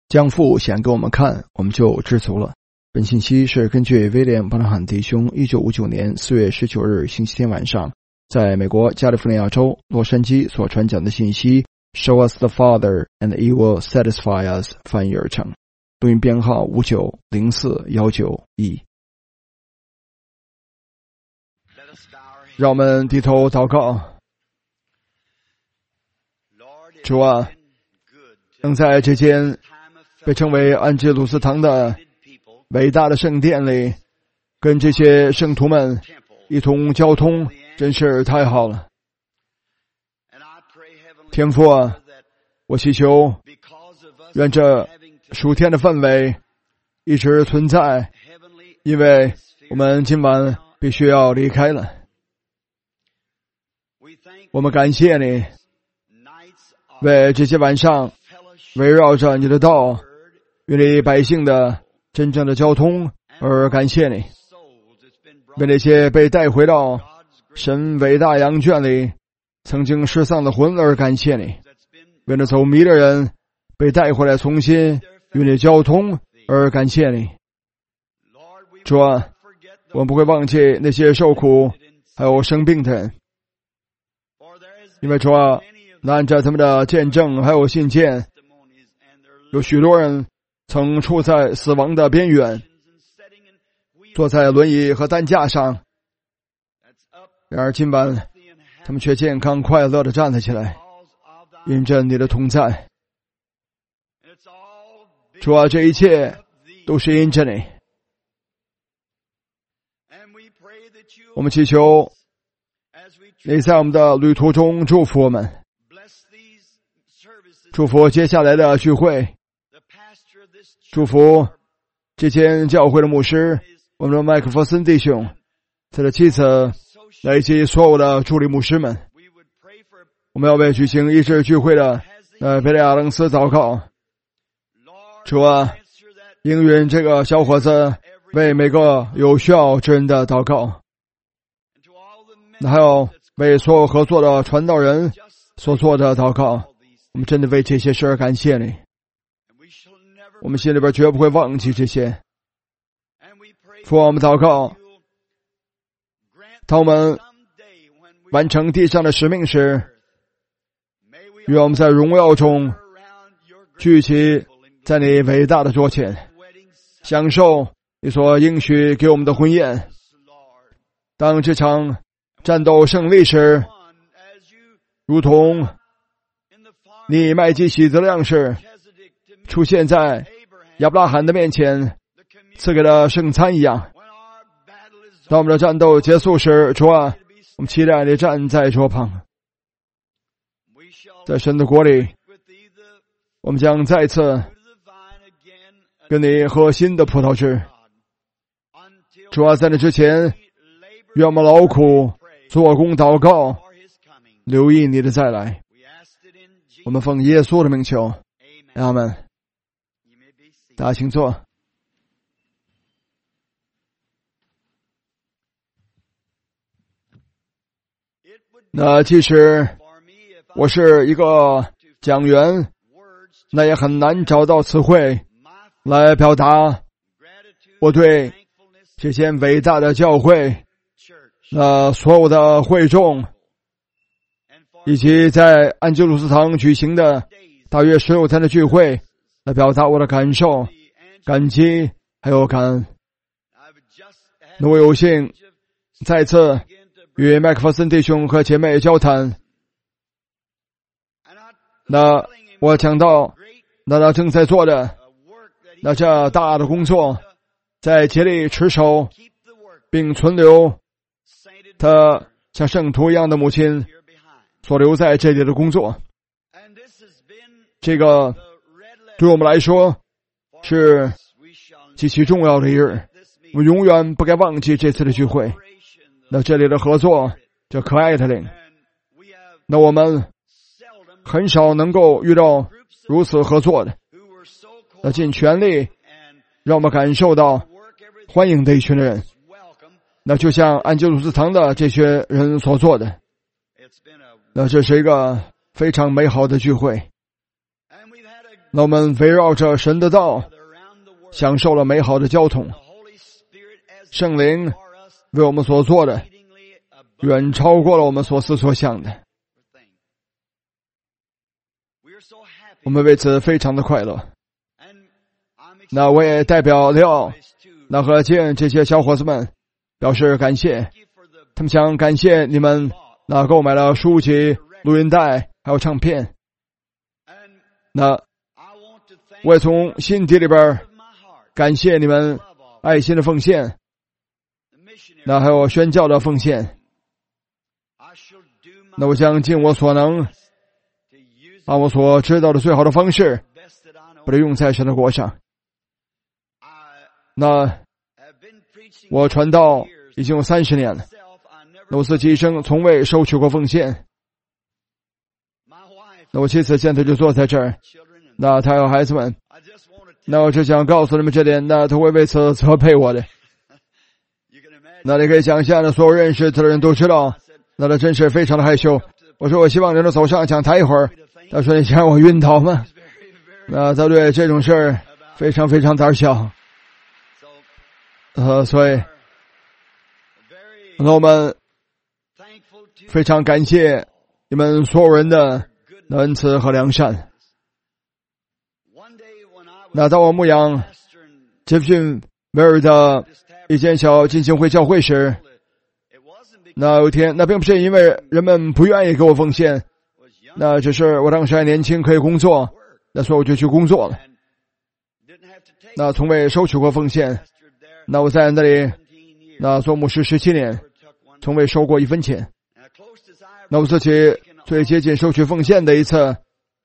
将父显给我们看，我们就知足了。本信息是根据威廉·巴拿罕弟兄1959年4月19日星期天晚上在美国加利福尼亚州洛杉矶所传讲的信息 Show us the Father and He will satisfy us 翻译而成。录音编号590419E。让我们低头祷告。主啊，能在这间被称为安吉鲁斯堂的伟大的圣殿里，跟这些圣徒们一同交通，真是太好了。天父啊，我祈求愿这属天的氛围一直存在，因为我们今晚必须要离开了。我们感谢你，为这些晚上围绕着你的道与你百姓的真正的交通而感谢你，为那些被带回到神伟大羊圈里曾经失丧的魂而感谢你，为那走迷的人被带回来重新与你交通而感谢你。主啊，我们不会忘记那些受苦还有生病的人，因为主啊，按照他们的见证还有信件，有许多人曾处在死亡的边缘，坐在轮椅和担架上，然而今晚他们却健康快乐地站了起来，因着你的同在。主啊，这一切都是因着你。我们祈求你在我们的旅途中祝福我们，祝福接下来的聚会，祝福这间教会的牧师，我们的麦克弗森弟兄，他的妻子，以及所有的助理牧师们。我们要为举行医治聚会的贝利亚楞斯祷告。主啊，应允这个小伙子为每个有需要之人的祷告，还有为所有合作的传道人所做的祷告。我们真的为这些事而感谢你，我们心里边绝不会忘记这些。父，我们祷告，当我们完成地上的使命时，愿我们在荣耀中聚集在你伟大的桌前，享受你所应许给我们的婚宴。当这场战斗胜利时，如同你麦基洗德的样式出现在亚伯拉罕的面前赐给了圣餐一样。当我们的战斗结束时，主啊，我们期待你站在桌旁。在神的国里，我们将再次跟你喝新的葡萄汁。主啊，在那之前，愿我们劳苦做工祷告，留意你的再来。我们奉耶稣的名求，阿们。大家请坐。那即使我是一个讲员，那也很难找到词汇来表达我对这些伟大的教会所有的会众，以及在安吉鲁斯堂举行的大约16天的聚会，来表达我的感受、感激还有感恩。那我有幸再次与麦克弗森弟兄和姐妹交谈，那我讲到那他正在做的那这大的工作，在竭力持守并存留他像圣徒一样的母亲所留在这里的工作。这个对我们来说是极其重要的一日，我们永远不该忘记这次的聚会。那这里的合作，这可爱的灵，那我们很少能够遇到如此合作的，那尽全力让我们感受到欢迎的一群人，那就像安吉鲁斯堂的这些人所做的。那这是一个非常美好的聚会。 那我们围绕着神的道，享受了美好的交通。圣灵为我们所做的，远超过了我们所思所想的。我们为此非常的快乐。那我也代表了那和建这些小伙子们表示感谢，他们想感谢你们那购买了书籍、录音带还有唱片。那我也从心底里边感谢你们爱心的奉献，那还有宣教的奉献。那我将尽我所能，把我所知道的最好的方式把它用在神的国上。那我传道已经有30年了，那我自己一生从未收取过奉献。那我妻子现在就坐在这儿，那她有孩子们，那我只想告诉你们这点，那他会为此责备我的。那你可以想象的，所有认识他的人都知道，那他真是非常的害羞。我说我希望你能走上讲台一会儿，他说你想让我晕倒吗？那他对这种事儿非常非常胆小。所以那我们非常感谢你们所有人的恩慈和良善。那当我牧养杰弗逊维尔的一间小浸信会教会时，那有一天，那并不是因为人们不愿意给我奉献，那只是我当时还年轻可以工作，那所以我就去工作了。那从未收取过奉献。那我在那里那做牧师17年，从未收过1分钱。那我自己最接近收取奉献的一次，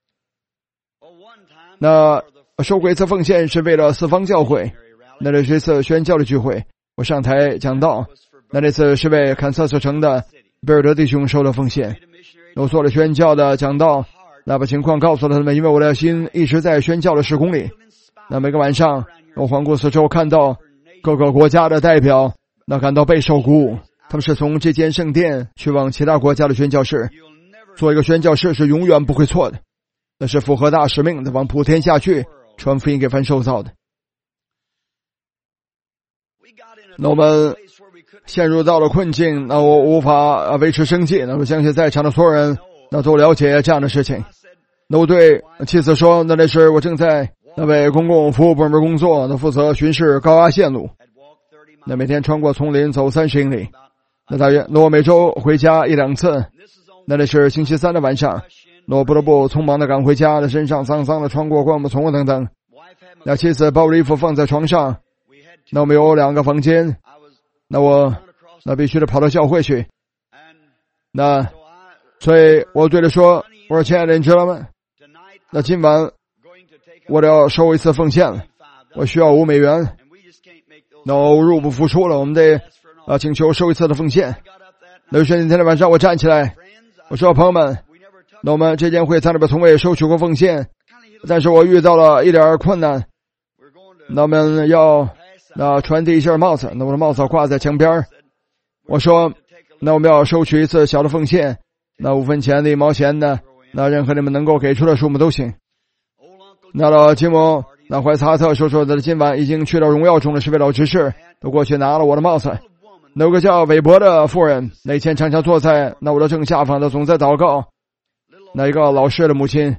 那收过一次奉献是为了四方教会，那这是一次宣教的聚会，我上台讲道。那次是为堪萨斯城的贝尔德弟兄收了奉献，我做了宣教的讲道，那把情况告诉了他们，因为我的心一直在宣教的事工里。那每个晚上我环顾四周，看到各个国家的代表，那感到备受鼓舞。他们是从这间圣殿去往其他国家的宣教士。做一个宣教士是永远不会错的，那是符合大使命的，往普天下去传福音给凡受造的。那我们陷入到了困境，那我无法维持生计。那我相信在场的所有人那都了解这样的事情。那我对妻子说，那时我正在那为公共服务部门工作，那负责巡视高压线路，那每天穿过丛林走30英里。那大约，那我每周回家1-2次。那是星期3的晚上，那我不得不匆忙的赶回家，那身上脏脏的穿过灌木丛等等。那妻子把我的衣服放在床上，那我们有2个房间，那我必须得跑到教会去。那所以我对他说，我说亲爱的，你知道吗？那今晚我得要收一次奉献了，我需要$5。那我入不敷出了，我们得请求收一次的奉献。那是那天的晚上，我站起来，我说朋友们，那我们这间会在那边从未收取过奉献，但是我遇到了一点困难。那我们要传递一下帽子，那我的帽子挂在墙边。我说那我们要收取一次小的奉献，那5分钱的1毛钱的，那任何你们能够给出的数目都行。那老吉姆那怀斯哈特说的今晚已经去到荣耀中的是位老执事都过去拿了我的帽子。那有个叫韦伯的妇人，那以前常常坐在那我的正下方的，总在祷告。那一个老师的母亲，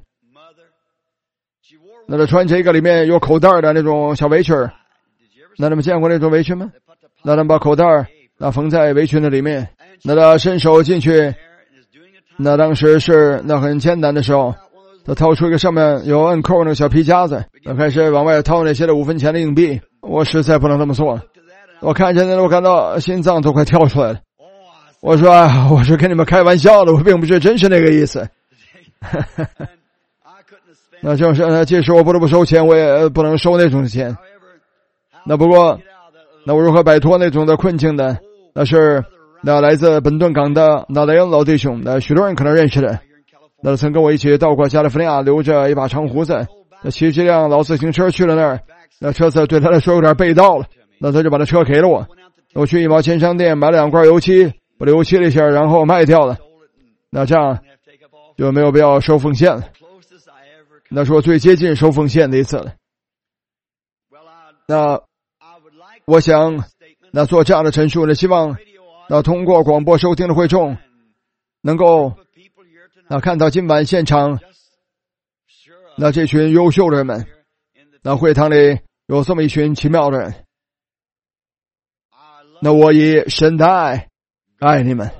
那他穿着一个里面有口袋的那种小围裙。那你们见过那种围裙吗？那他们把口袋那缝在围裙的里面，那他伸手进去，那当时是那很艰难的时候，他掏出一个上面有摁扣那个小皮夹子，那开始往外掏那些的5分钱的硬币。我实在不能这么做，我看见那我感到心脏都快跳出来了。我说我是跟你们开玩笑的，我并不是真是那个意思。那正是即使我不得不收钱，我也不能收那种的钱。那不过那我如何摆脱那种的困境的，那是那来自本顿港的那雷恩老弟兄，那许多人可能认识的，那曾跟我一起到过加利福尼亚，留着一把长胡子，那骑这辆老自行车去了那儿。那车子对他来说有点背道了，那他就把那车给了我。我去1毛钱商店买了2罐油漆，把油漆了一下，然后卖掉了。那这样就没有必要收奉献了。 那是我最接近收奉献的一次了。那我想那做这样的陈述呢，希望那通过广播收听的会众能够那看到今晚现场那这群优秀的人们，那会堂里有这么一群奇妙的人，那我以神的爱爱你们。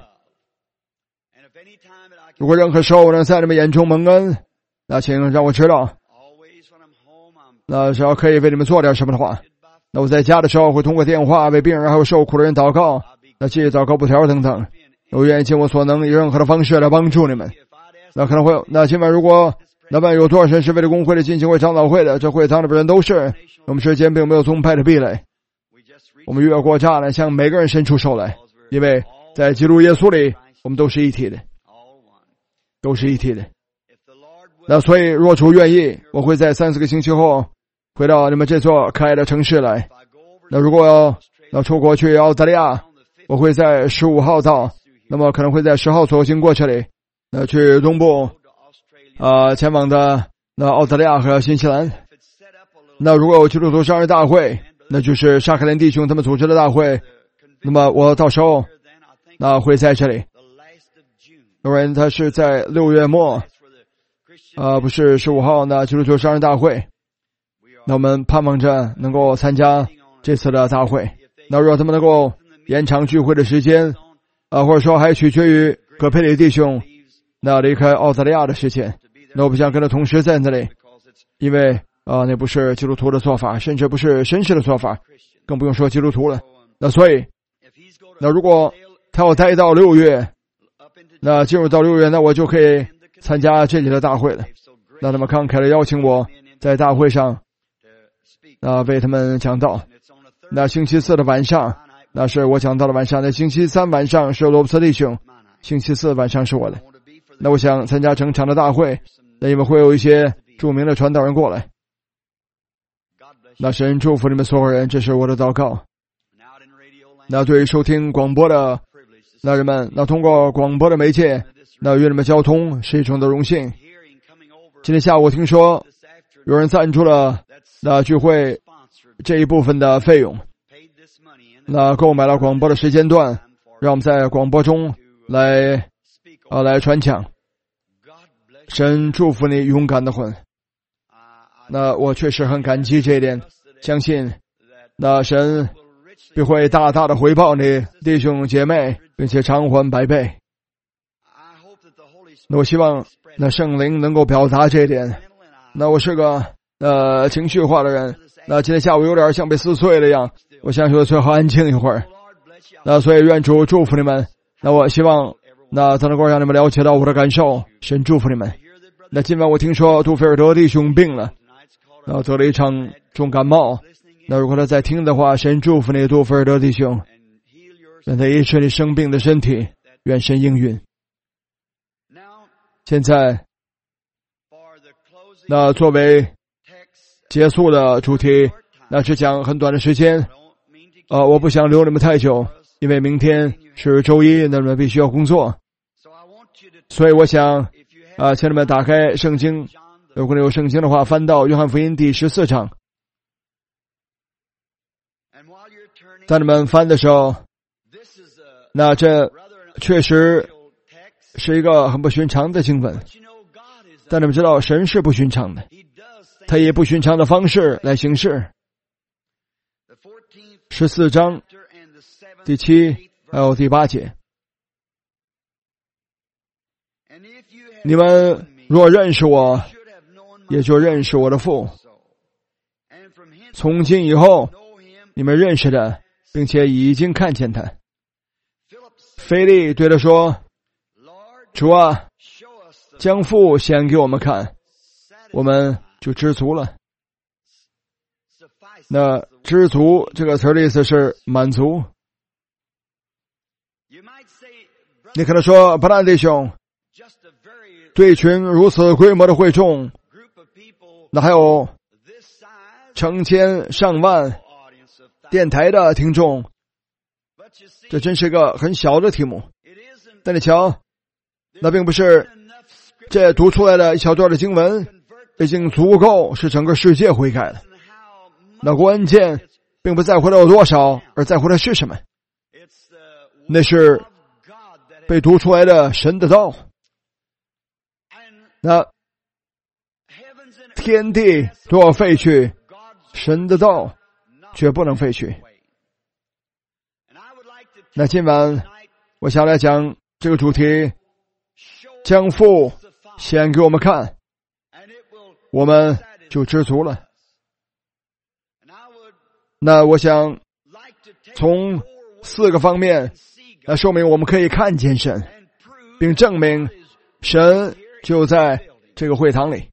如果任何时候我能在你们眼中蒙恩，那请让我知道，那只要可以为你们做点什么的话，那我在家的时候会通过电话为病人还有受苦的人祷告，那寄祷告布条等等，我愿意尽我所能以任何的方式来帮助你们。那可能会有，那今晚如果那么有多少人是为了公会的进行会长老会的，这会堂的人都是，我们之间并没有宗派的壁垒，我们越过栅栏向每个人伸出手来，因为在基督耶稣里我们都是一体的，都是一体的。那所以若主愿意，我会在3-4个星期后回到你们这座可爱的城市来。那如果要出国去澳大利亚，我会在15号到，那么可能会在10号左右经过这里，那去东部前往的那澳大利亚和新西兰。那如果有基督徒商人大会，那就是沙克连弟兄他们组织的大会，那么我到时候那会在这里。有人他是在6月末不是15号呢基督徒商人大会，那我们盼望着能够参加这次的大会。那如果他们能够延长聚会的时间或者说还取决于葛佩里弟兄那离开澳大利亚的时间，那我不想跟他同时在那里，因为那不是基督徒的做法，甚至不是绅士的做法，更不用说基督徒了。那所以那如果他要待到6月，那进入到6月，那我就可以参加这里的大会了。那他们慷慨地邀请我在大会上为他们讲道。那星期4的晚上那是我讲道的晚上，那星期3晚上是罗伯特弟兄，星期4晚上是我的。那我想参加整场的大会，那你们会有一些著名的传道人过来。那神祝福你们所有人，这是我的祷告。那对于收听广播的那人们，那通过广播的媒介那与你们交通是一种的荣幸。今天下午我听说有人赞助了那聚会这一部分的费用，那购买了广播的时间段，让我们在广播中来传讲。神祝福你勇敢的魂。那我确实很感激这一点，相信那神必会大大的回报你弟兄姐妹，并且偿还100倍。那我希望那圣灵能够表达这一点。那我是个情绪化的人，那今天下午有点像被撕碎了一样，我想说最好安静一会儿。那所以愿主祝福你们。那我希望那才能够让你们了解到我的感受，神祝福你们。那今晚我听说杜菲尔德弟兄病了，那得了一场重感冒，那如果他在听的话，神祝福你杜菲尔德弟兄，让他医治你生病的身体，愿神应允。现在那作为结束的主题，那只讲很短的时间我不想留你们太久，因为明天是周一，那你们必须要工作。所以我想请你们打开圣经，如果你有圣经的话，翻到约翰福音第14章。在你们翻的时候，那这确实是一个很不寻常的经文，但你们知道神是不寻常的，他以不寻常的方式来行事。14章第7还有第8节，你们若认识我，也就认识我的父。从今以后，你们认识的，并且已经看见他。腓力对他说：主啊，将父显给我们看，我们就知足了。那知足这个词的意思是满足。你可能说，伯兰弟兄，对一群如此规模的会众，那还有成千上万电台的听众，这真是个很小的题目。但你瞧，那并不是这读出来的一小段的经文已经足够使整个世界悔改了。那关键并不在乎它有多少，而在乎它是什么。那是被读出来的神的道。那天地都要废去，神的道却不能废去。那今晚我想来讲这个主题，将父显给我们看，我们就知足了。那我想从4个方面来说明我们可以看见神，并证明神就在这个会堂里。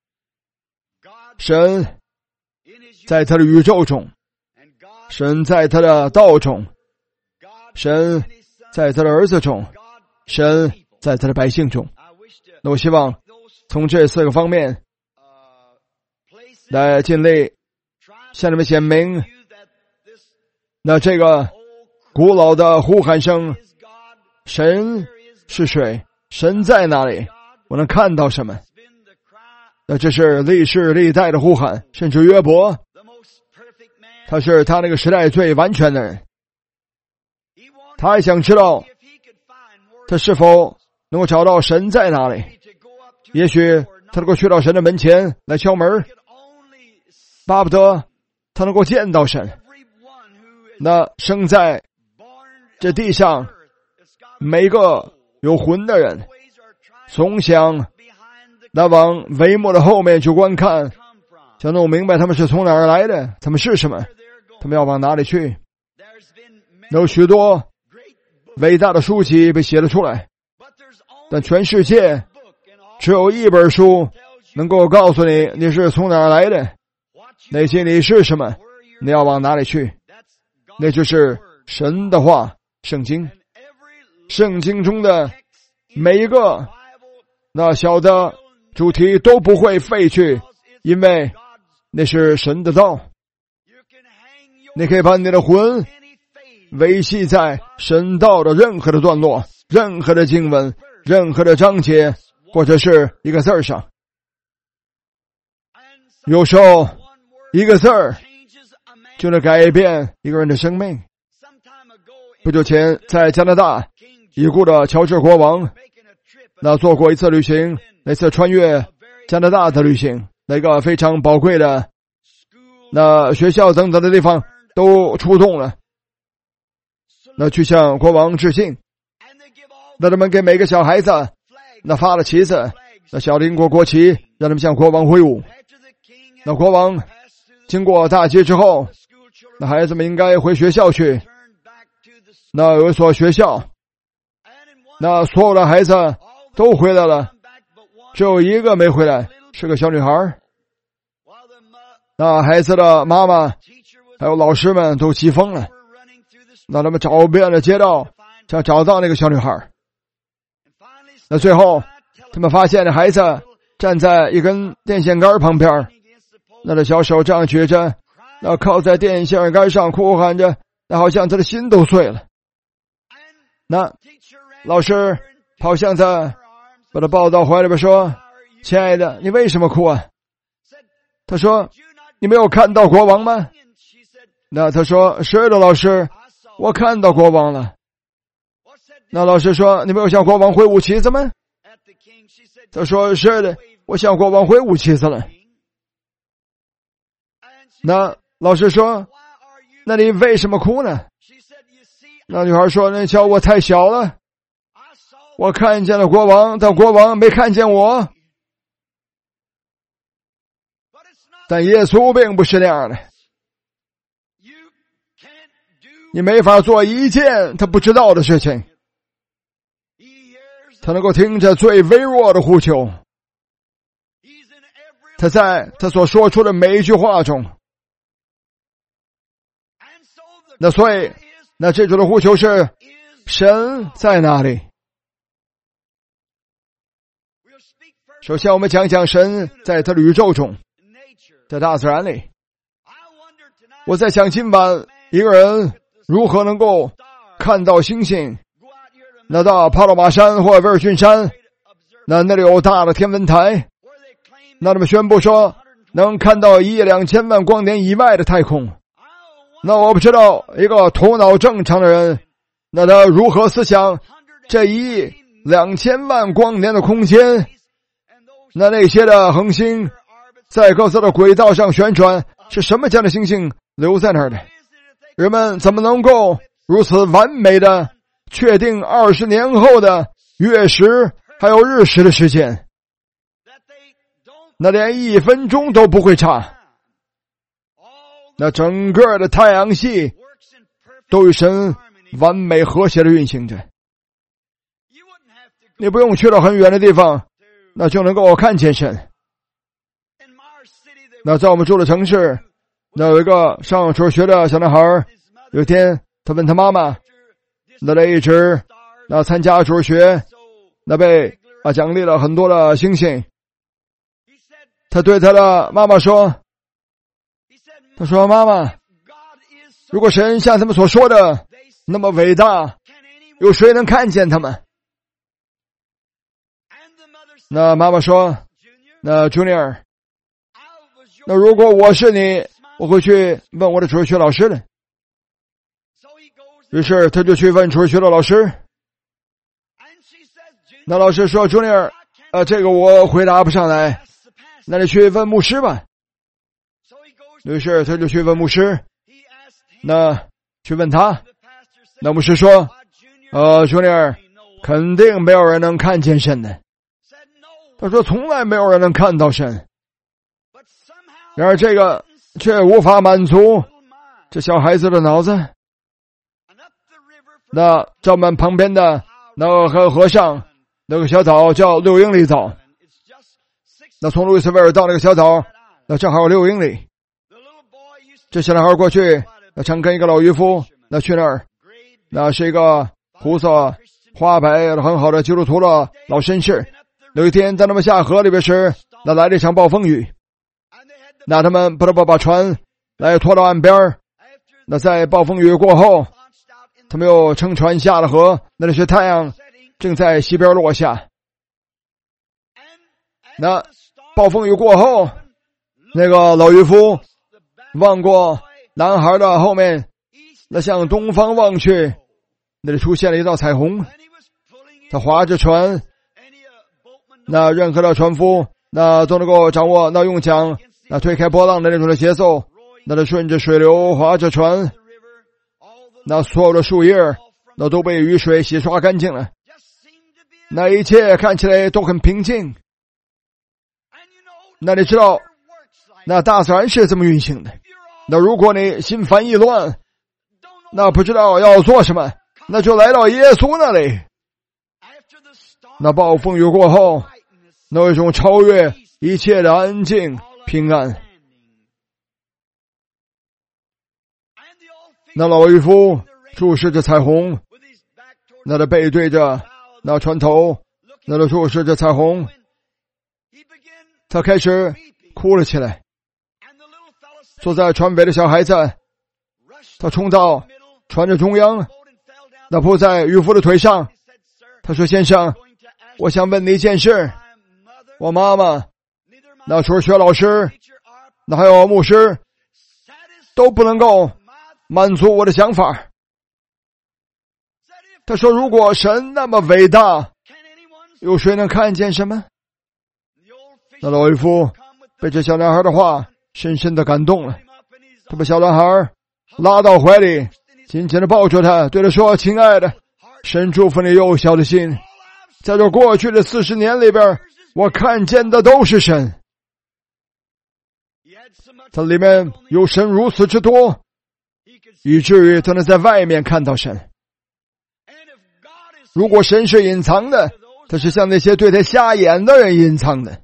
神在他的宇宙中，神在他的道中，神在他的儿子中，神在他的百姓中。那我希望从这4个方面来尽力向你们显明，那这个古老的呼喊声，神是谁？神在哪里？我能看到什么？那这是历世历代的呼喊，甚至约伯，他是他那个时代最完全的人。他还想知道他是否能够找到神在哪里。也许他能够去到神的门前来敲门，巴不得他能够见到神。那生在这地上每个有魂的人，总想那往帷幕的后面去观看，想弄明白他们是从哪儿来的，他们是什么，他们要往哪里去。有许多伟大的书籍被写了出来，但全世界只有一本书能够告诉你你是从哪儿来的，那些你是什么，你要往哪里去。那就是神的话，圣经。圣经中的每一个那小的主题都不会废去，因为那是神的道。你可以把你的魂维系在神道的任何的段落，任何的经文，任何的章节，或者是一个字儿上。有时候一个字儿就能改变一个人的生命。不久前在加拿大，已故的乔治国王那做过一次旅行，那次穿越加拿大的旅行，那个非常宝贵的那学校等等的地方都出动了，那去向国王致敬。那他们给每个小孩子那发了旗子，那小的英国国旗，让他们向国王挥舞。那国王经过大街之后，那孩子们应该回学校去。那有一所学校，那所有的孩子都回来了，只有一个没回来，是个小女孩。那孩子的妈妈还有老师们都急疯了，那他们找遍了街道，想找到那个小女孩。那最后他们发现这孩子站在一根电线杆旁边，那的小手这样举着，那靠在电线杆上哭喊着，那好像他的心都碎了。那老师跑向他，把他抱到怀里边说，亲爱的，你为什么哭啊？他说，你没有看到国王吗？那他说，是的老师，我看到国王了。那老师说，你没有向国王挥舞旗子吗？他说，是的，我向国王挥舞旗子了。那老师说，那你为什么哭呢？那女孩说，那瞧我太小了，我看见了国王，但国王没看见我。但耶稣并不是那样的，你没法做一件他不知道的事情。他能够听着最微弱的呼求，他在他所说出的每一句话中。那所以那这种的呼求是，神在哪里？首先我们讲讲神在他的宇宙中，在大自然里。我在想今晚一个人如何能够看到星星，那到帕洛马山或威尔逊山，那里有大的天文台， 那他们宣布说能看到1.2千万光年以外的太空。那我不知道一个头脑正常的人，那他如何思想这1.2千万光年的空间，那些的恒星在各自的轨道上旋转，是什么样的星星留在那儿的？人们怎么能够如此完美的确定20年后的月食还有日食的时间？那连1分钟都不会差。那整个的太阳系都与神完美和谐的运行着。你不用去到很远的地方，那就能够看见神。那在我们住的城市，那有一个上初学的小男孩，有一天他问他妈妈，那他一直参加初学，那被奖励了很多的星星。他对他的妈妈说，他说妈妈，如果神像他们所说的那么伟大，有谁能看见他们？那妈妈说，那 Junior， 那如果我是你，我会去问我的主日学老师的。于是他就去问主日学的老师。那老师说 Junior， 这个我回答不上来，那你去问牧师吧。于是他就去问牧师，那去问他。那牧师说Junior， 肯定没有人能看见神的。他说从来没有人能看到神。然而这个却无法满足这小孩子的脑子。那在我们旁边的那个河上，那个小岛叫6英里岛。那从路易斯维尔到那个小岛，那正好有6英里。这小男孩过去，那常跟一个老渔夫，那去那儿，那是一个胡子花白很好的基督徒的老绅士。有一天当他们下河里边时，那来了一场暴风雨。那他们不得不把船来拖到岸边。那在暴风雨过后，他们又乘船下了河。那些太阳正在西边落下。那暴风雨过后，那个老渔夫望过男孩的后面，那向东方望去，那里出现了一道彩虹。他划着船，那任何的船夫那都能够掌握那用桨那推开波浪的那种的节奏，那他顺着水流划着船，那所有的树叶那都被雨水洗刷干净了。那一切看起来都很平静。那你知道那大自然是这么运行的。那如果你心烦意乱，那不知道要做什么，那就来到耶稣那里。那暴风雨过后，那有一种超越一切的安静平安。那老渔夫注视着彩虹，那他背对着那船头，那他注视着彩虹，他开始哭了起来。坐在船尾的小孩子，他冲到船的中央，那扑在渔夫的腿上。他说，先生，我想问你一件事。我妈妈，那主日学老师，那还有牧师，都不能够满足我的想法。他说，如果神那么伟大，有谁能看见什么？那老渔夫被这小男孩的话深深的感动了。他把小男孩拉到怀里，紧紧的抱住他，对他说，亲爱的，神祝福你幼小的心。在这过去的40年里边，我看见的都是神。它里面有神如此之多，以至于他能在外面看到神。如果神是隐藏的，他是向那些对他瞎眼的人隐藏的。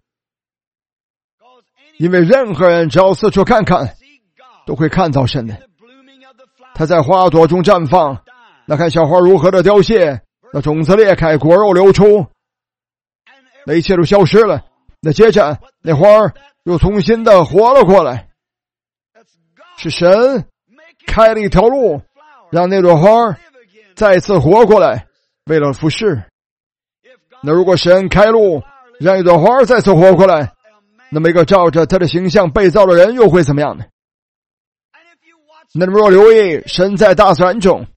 因为任何人只要四处看看，都会看到神的。他在花朵中绽放，那看小花如何的凋谢，那种子裂开，果肉流出，那一切都消失了。那接着那花又重新的活了过来，是神开了一条路，让那朵花再次活过来，为了服侍。那如果神开路让一朵花再次活过来， 那么一个照着他的形象被造的人又会怎么样呢？那么若留意神在大自然中，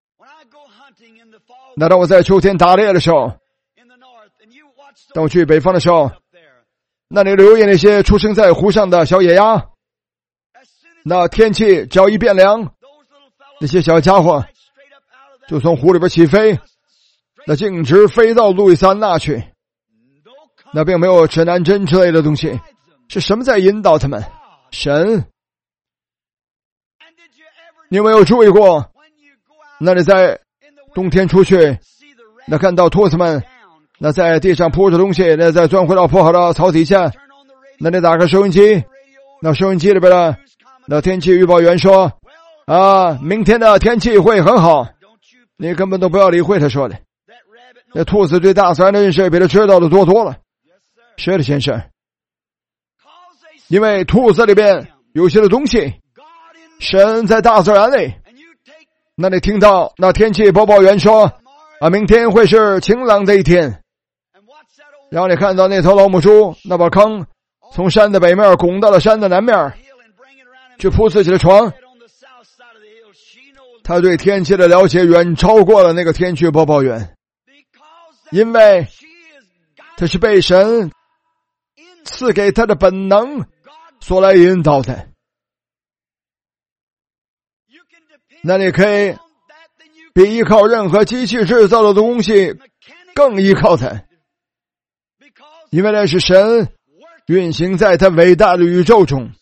那当我在秋天打猎的时候，当我去北方的时候，那你留意那些出生在湖上的小野鸭，那天气只要一变凉，那些小家伙就从湖里边起飞，那径直飞到路易斯安那去。那并没有指南针之类的东西，是什么在引导他们？神。你有没有注意过，那你在冬天出去，那看到兔子们那在地上铺着东西，那再钻回到铺好的草底下，那你打开收音机，那收音机里边的那天气预报员说明天的天气会很好，你根本都不要理会他说的。那兔子对大自然的认识比他知道的多多了。是的，先生，因为兔子里边有些的东西，神在大自然里。那你听到那天气播报员说明天会是晴朗的一天，然后你看到那头老母猪那把糠从山的北面拱到了山的南面去铺自己的床，他对天气的了解远超过了那个天气播报员，因为他是被神赐给他的本能所来引导的。那你可以比依靠任何机器制造的东西更依靠它，因为那是神运行在他伟大的宇宙中。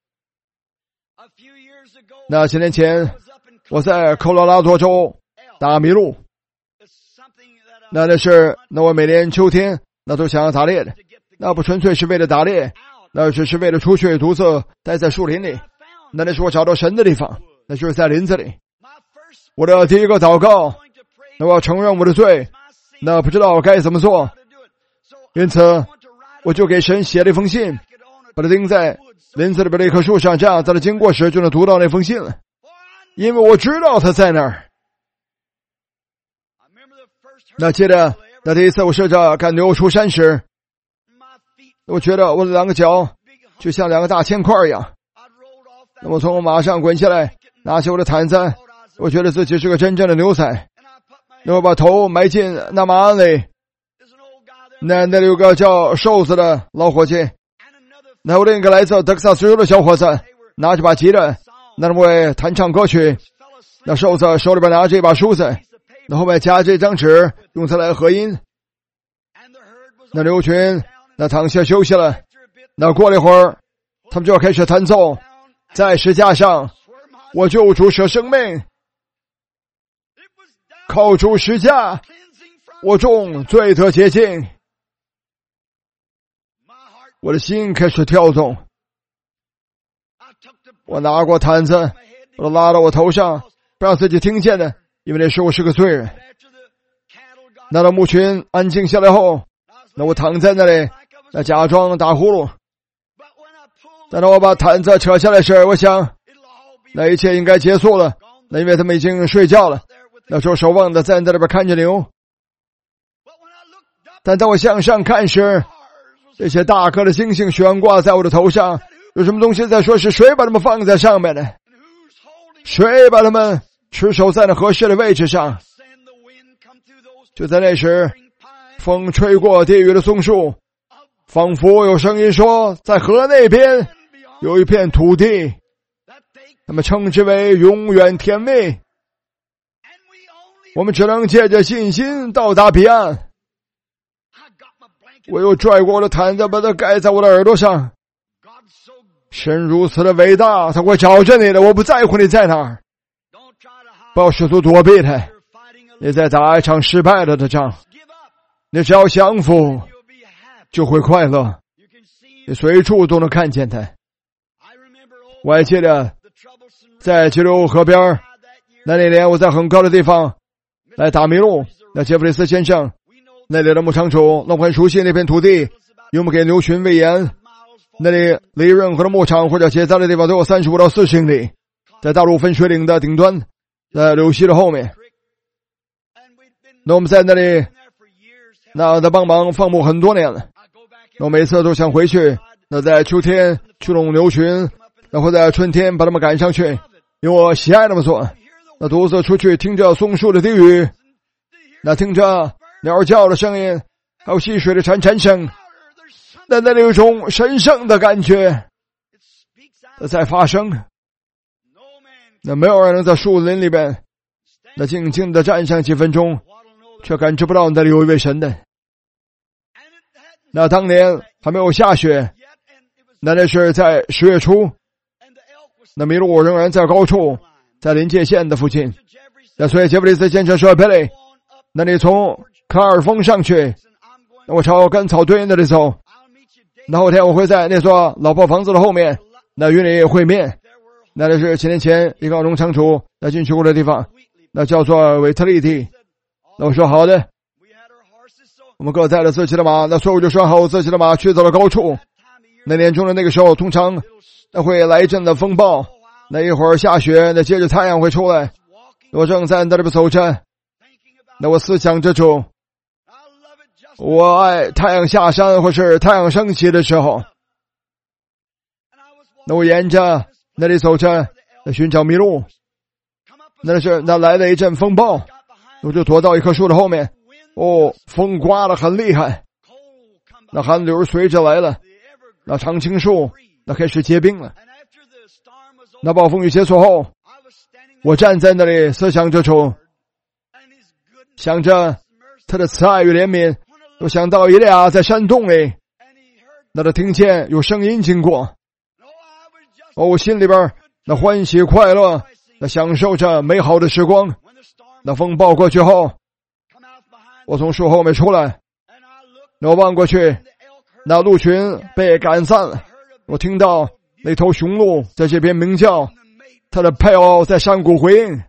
那些年前我在科罗拉多州打麋鹿，那是我每年秋天那都想要打猎的，那不纯粹是为了打猎，那只是为了出去独自待在树林里。那是我找到神的地方，那就是在林子里。我的第一个祷告，那我要承认我的罪，那不知道该怎么做，因此我就给神写了一封信，把它钉在林子里边的一棵树上，这样在他经过时就能读到那封信了，因为我知道他在那儿。那接着那第一次我试着赶牛出山时，我觉得我的两个脚就像两个大铅块一样，那么从马上滚下来，拿起我的毯子，我觉得自己是个真正的牛仔。那我把头埋进那马鞍里，那里有个叫瘦子的老伙计，那我另一个来自德克萨斯州的小伙子拿着把吉他，那为弹唱歌曲。那瘦子手里边拿着一把梳子，那后面夹着一张纸，用它来合音。那牛群那躺下休息了，那过了一会儿，他们就要开始弹奏，在石架上我救主舍生命，靠主石架我众罪得洁净。我的心开始跳动，我拿过毯子，我拉到我头上，不让自己听见的，因为那时候我是个罪人。那到牧群安静下来后，那我躺在那里，那假装打呼噜。等到我把毯子扯下来时，我想那一切应该结束了，那因为他们已经睡觉了，那时候守望的站在那边看着牛。但当我向上看时，这些大颗的星星悬挂在我的头上，有什么东西在说是谁把它们放在上面的？谁把它们持守在那合适的位置上？就在那时，风吹过地狱的松树，仿佛有声音说，在河那边有一片土地，他们称之为永远甜蜜。我们只能借着信心到达彼岸。我又拽过我的毯子，把它盖在我的耳朵上。神如此的伟大，他会找着你的，我不在乎你在哪儿。不要试图躲避他，你在打一场失败了的仗。你只要降服，就会快乐。你随处都能看见他。我还记得在激流河边，那年我在很高的地方来打麋鹿，那杰弗里斯先生那里的牧场主那我很熟悉那片土地，因为我们给牛群喂盐，那里离任何的牧场或者结扎的地方都有35到40英里，在大陆分水岭的顶端，在柳溪的后面。那我们在那里那帮忙放牧很多年了，我每次都想回去， 那在秋天去弄牛群，那会在春天把它们赶上去，因为我喜爱那么做。那独自出去听着松树的低语，那听着鸟叫的声音，还有溪水的潺潺声，那里有一种神圣的感觉在发生。那没有人能在树林里边那静静的站上几分钟，却感知不到那里有一位神的。那当年还没有下雪，那是在10月初，那麋鹿仍然在高处，在临界线的附近。那所以杰弗里斯先生说：“佩雷，那你从卡尔峰上去，那我朝干草堆那里走。那后天我会在那座老破房子的后面，那与你会面。那里是7年前一个农场主那进去过的地方，那叫做韦特利地。”那我说好的。我们各载了自己的马，那所以我就拴好自己的马，去到了高处。那年中的那个时候，通常那会来一阵的风暴，那一会儿下雪，那接着太阳会出来。我正在那里边走着，那我思想着主，我爱太阳下山或是太阳升起的时候。那我沿着那里走着，那寻找麋鹿。那来了一阵风暴，我就躲到一棵树的后面。风刮得很厉害，那寒流随着来了，那常青树那开始结冰了。那暴风雨结束后，我站在那里思想着主，想着他的慈爱与怜悯。我想到以利亚在山洞里，那他听见有声音经过，我心里边那欢喜快乐，那享受着美好的时光。那风暴过去后，我从树后面出来，那我望过去，那鹿群被赶散了。我听到那头雄鹿在这边鸣叫，他的配偶在山谷回应。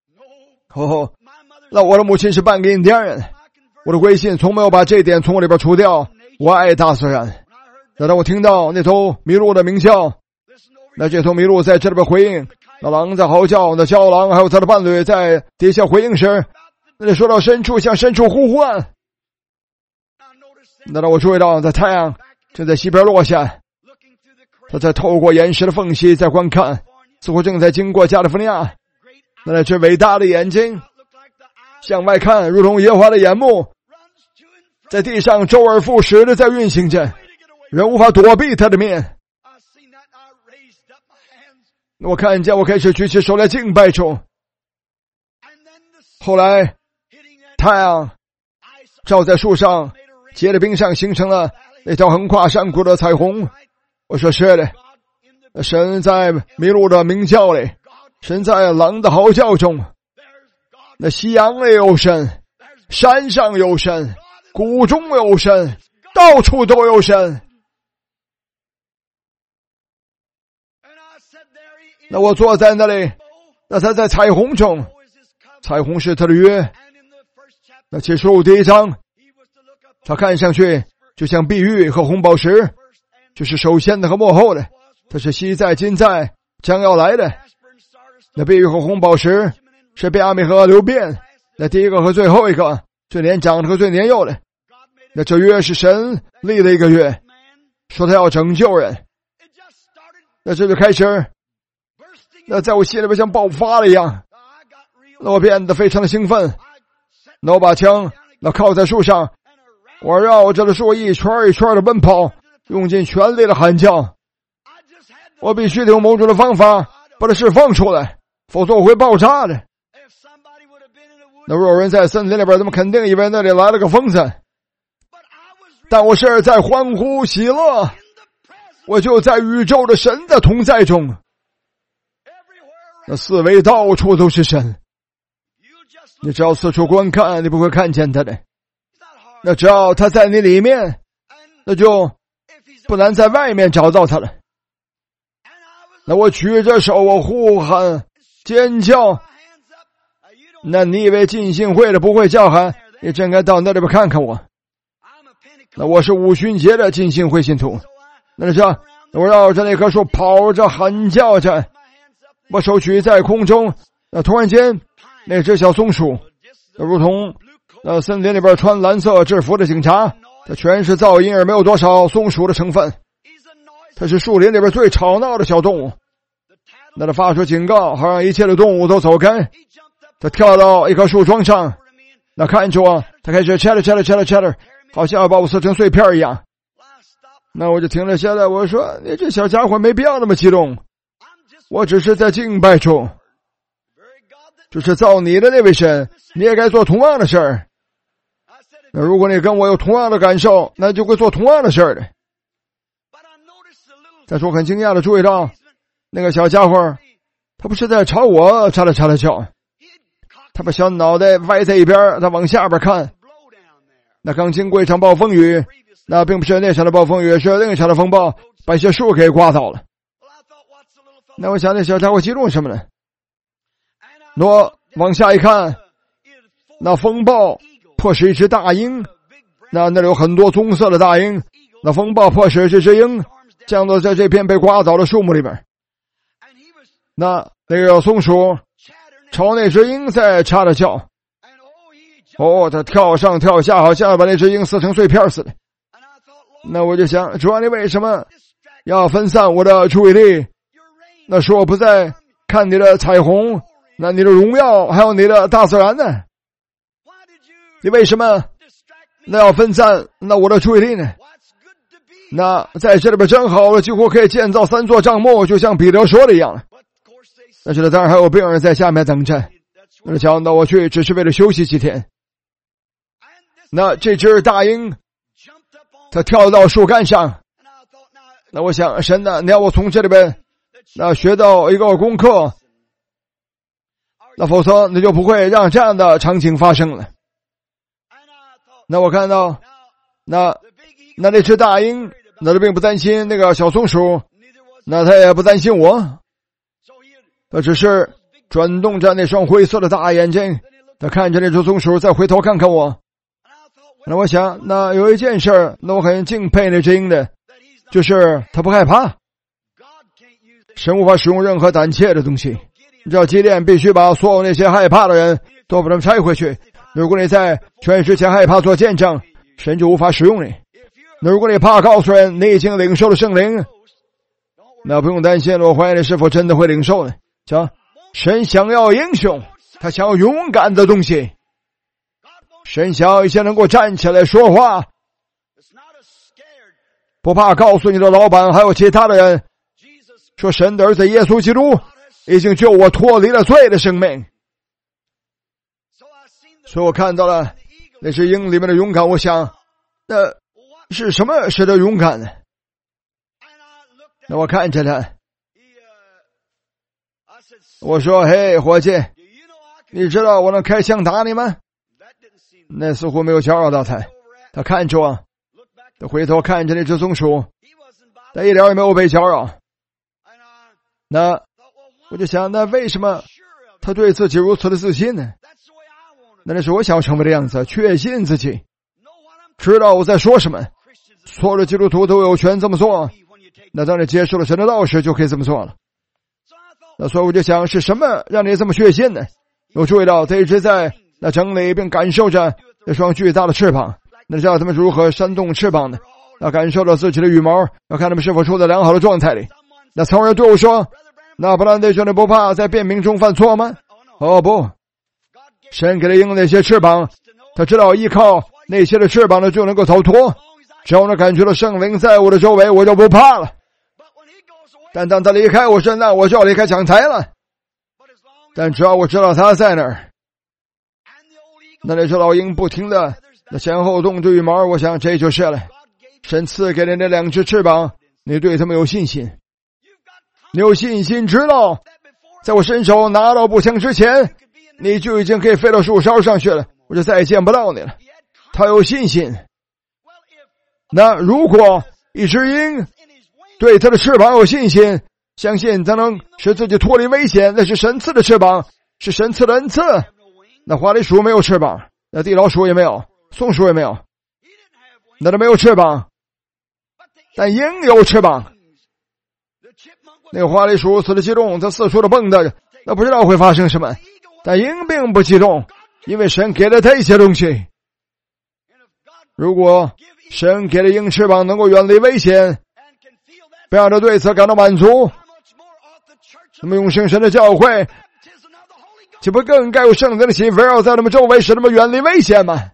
那我的母亲是半个印第安人，我的归信从没有把这一点从我里边除掉。我爱大自然。那当我听到那头麋鹿的鸣叫，那这头麋鹿在这里边回应，那狼在嚎叫，那郊狼还有他的伴侣在底下回应时，那里说到深处，向深处呼唤。那让我注意到，在太阳正在西边落下，他在透过岩石的缝隙在观看，似乎正在经过加利福尼亚。那只伟大的眼睛向外看，如同耶和华的眼目，在地上周而复始的在运行着，人无法躲避他的面。我看见我开始举起手来敬拜主。后来太阳照在树上结的冰上，形成了那条横跨山谷的彩虹。我说是的，神在麋鹿的鸣叫里，神在狼的嚎叫中，那夕阳里有神，山上有神，谷中有神，到处都有神。那我坐在那里，那他在彩虹中，彩虹是他的约。那启示录第1章，他看上去就像碧玉和红宝石，就是首先的和末后的，它是昔在今在将要来的。那碧玉和红宝石是便雅悯和流便，那第一个和最后一个，最年长的和最年幼的。那这约是神立的一个约，说他要拯救人。那这就开始，那在我心里边像爆发了一样，那我变得非常的兴奋。那我把枪那靠在树上，我绕着的树一圈一圈的奔跑，用尽全力的喊叫。我必须得用某种的方法把它释放出来，否则我会爆炸的。那若有人在森林里边，他们肯定以为那里来了个疯子，但我是在欢呼喜乐，我就在宇宙的神的同在中。那四围到处都是神，你只要四处观看，你不会看见他的。那只要他在你里面，那就不难在外面找到他了。那我举着手，我呼喊尖叫。那你以为浸信会的不会叫喊？你真该到那里边看看我。那我是五旬节的浸信会信徒。那是我绕着那棵树跑着喊叫着，我手举在空中。那突然间，那只小松鼠，如同森林里边穿蓝色制服的警察，它全是噪音而没有多少松鼠的成分。 它是树林里边最吵闹的小动物。那它发出警告，好让一切的动物都走开。它跳到一棵树桩上，那看着我，它开始 chatter， 好像要把我撕成碎片一样。那我就停了下来，我说：“你这小家伙没必要那么激动，我只是在敬拜主，就是造你的那位神，你也该做同样的事儿。那如果你跟我有同样的感受，那就会做同样的事儿的。”但是我很惊讶的注意到，那个小家伙，他不是在朝我插了脚，他把小脑袋歪在一边，他往下边看。那刚经过一场暴风雨，那并不是那场的暴风雨，是另一场的风暴，把一些树给刮倒了。那我想那小家伙激动什么呢？我往下一看，那风暴迫使一只大鹰，那里有很多棕色的大鹰，那风暴迫使这只鹰降落在这片被刮倒的树木里边。那个松鼠朝那只鹰在插着叫，它跳上跳下，好像要把那只鹰撕成碎片似的。那我就想，主啊，你为什么要分散我的注意力？那说我不再看你的彩虹，那你的荣耀，还有你的大自然呢？你为什么那要分散我的注意力呢？那在这里边真好了，几乎可以建造3座帐幕，就像彼得说的一样。但是呢，当然还有病人在下面等着。那想到我去只是为了休息几天。那这只大鹰，它跳到树干上。那我想，神呢，你要我从这里边学到一个功课，那否则你就不会让这样的场景发生了。那我看到那只大鹰，那它并不担心那个小松鼠，那它也不担心我，它只是转动着那双灰色的大眼睛，它看着那只松鼠，再回头看看我。那我想，那有一件事，那我很敬佩那只鹰的，就是它不害怕。神无法使用任何胆怯的东西，你知道基甸必须把所有那些害怕的人都把他们拆回去。如果你在全世界害怕做见证，神就无法使用你。那如果你怕告诉人你已经领受了圣灵，那不用担心，我怀疑你是否真的会领受呢？瞧，神想要英雄，他想要勇敢的东西。神想要一些能够站起来说话，不怕告诉你的老板还有其他的人，说神的儿子耶稣基督已经救我脱离了罪的生命。所以我看到了那是鹰里面的勇敢，我想那是什么使得勇敢呢？那我看着他，我说：“嘿，伙计，你知道我能开枪打你吗？”那似乎没有搅扰到他，他看着我，他回头看着那只松鼠，他一点也没有被搅扰。那我就想，那为什么他对自己如此的自信呢？那是我想成为的样子，确信自己，知道我在说什么。所有的基督徒都有权这么做，那当你接受了神的道时就可以这么做了。那所以我就想，是什么让你这么确信呢？我注意到他一直在整理并感受着那双巨大的翅膀，那知道他们是如何扇动翅膀的，那感受到自己的羽毛，要看他们是否处在良好的状态里。那曾有人对我说，那不然弟兄，你不怕在辨明中犯错吗？哦不，神给了鹰那些翅膀，他知道依靠那些的翅膀呢就能够逃脱。只要我感觉到圣灵在我的周围，我就不怕了。但当他离开我身上，我就要离开讲台了。但只要我知道他在那儿，那只老鹰不停的前后动着羽毛，我想这就是了。神赐给你那2只翅膀，你对他们有信心，你有信心知道在我伸手拿到步枪之前，你就已经可以飞到树梢上去了，我就再也见不到你了。他有信心。那如果一只鹰对他的翅膀有信心，相信他能使自己脱离危险，那是神赐的翅膀，是神赐的恩赐。那花栗鼠没有翅膀，那地老鼠也没有，松鼠也没有，那它没有翅膀，但鹰有翅膀。那个花栗鼠死的激动，它四处的蹦跶，那不知道会发生什么，但鹰并不激动，因为神给了他一些东西。如果神给了鹰翅膀能够远离危险， 不要的对此感到满足，那么永生神的教会岂不更该有圣灵的心围绕在他们周围，使他们远离危险吗？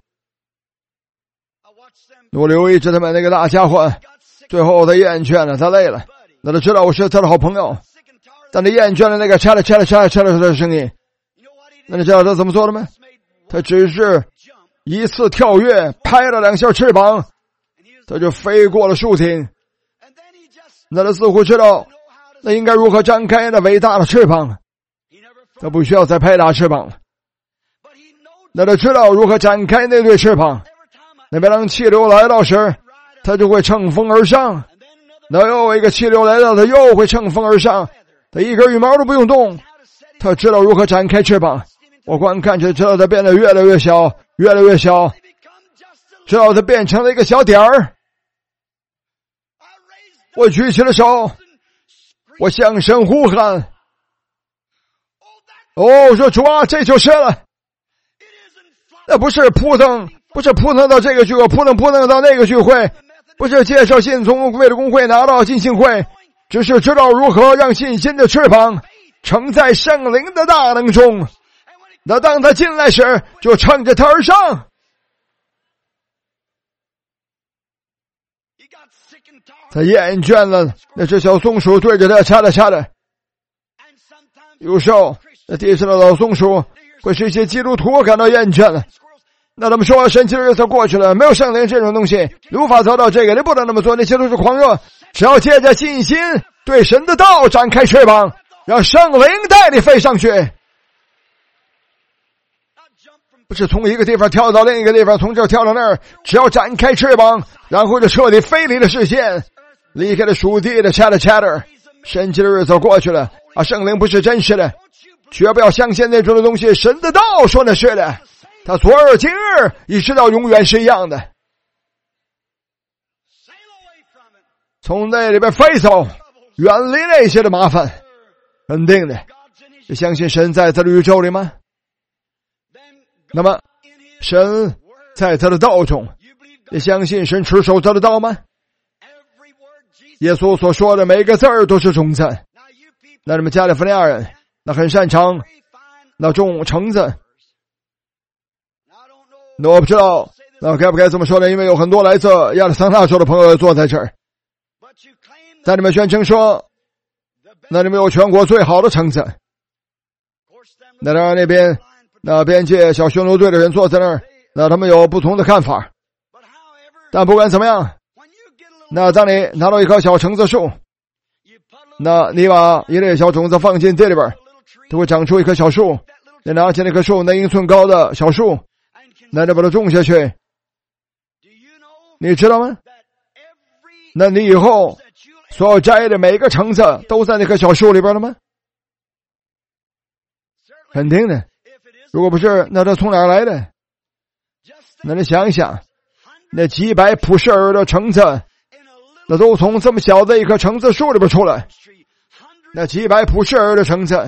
我留意着他们那个大家伙，最后他厌倦了，他累了，那他知道我是他的好朋友，但他厌倦了那个嚓啦嚓啦嚓啦嚓啦的声音。那你知道他怎么做的吗？他只是一次跳跃，拍了2下翅膀，他就飞过了树顶。那他似乎知道那应该如何展开那伟大的翅膀，他不需要再拍大翅膀了。那他知道如何展开那对翅膀，那边当气流来到时，他就会乘风而上，那又有一个气流来到，他又会乘风而上，他一根羽毛都不用动，他知道如何展开翅膀。我观看着，知道他变得越来越小，越来越小，直到他变成了一个小点儿。我举起了手，我向神呼喊：哦，说主啊，这就是了。那不是扑腾，不是扑腾到这个聚会，扑腾到那个聚会，不是介绍信从为了公会拿到浸信会，只是知道如何让信心的翅膀承在圣灵的大能中。那当他进来时，就乘着他而上。他厌倦了那只小松鼠对着他掐了掐了。有时候那地上的老松鼠会使一些基督徒感到厌倦了。那他们说神奇的日子过去了，没有圣灵这种东西，你无法得到这个，你不能那么做，那些都是狂热。只要借着信心对神的道展开翅膀，让圣灵带你飞上去，不是从一个地方跳到另一个地方，从这儿跳到那儿，只要展开翅膀，然后就彻底飞离了视线，离开了属地的 chatter。 神奇的日子过去了啊，圣灵不是真实的，绝不要相信那种的东西。神的道说那是的，他昨日今日一直到永远是一样的。从那里边飞走，远离那些的麻烦。肯定的，你相信神在他的宇宙里吗？那么神在他的道中，你相信神持守他的道吗？耶稣所说的每一个字儿都是种子。那你们加利福尼亚人那很擅长那种橙子，那我不知道那该不该这么说呢？因为有很多来自亚利桑那州的朋友坐在这儿，但你们宣称说那你们有全国最好的橙子。那当然那边那边界小巡逻队的人坐在那儿，那他们有不同的看法。但不管怎么样，那当你拿到一棵小橙子树，那你把一粒小种子放进地里边，就会长出一棵小树。你拿起那棵树，那1寸高的小树，那就把它种下去。你知道吗？那你以后所要摘的每个橙子都在那棵小树里边了吗？肯定的。如果不是，那它从哪儿来的？那你想一想，那几百普什尔的橙子，那都从这么小的一棵橙子树里边出来。那几百普什尔的橙子，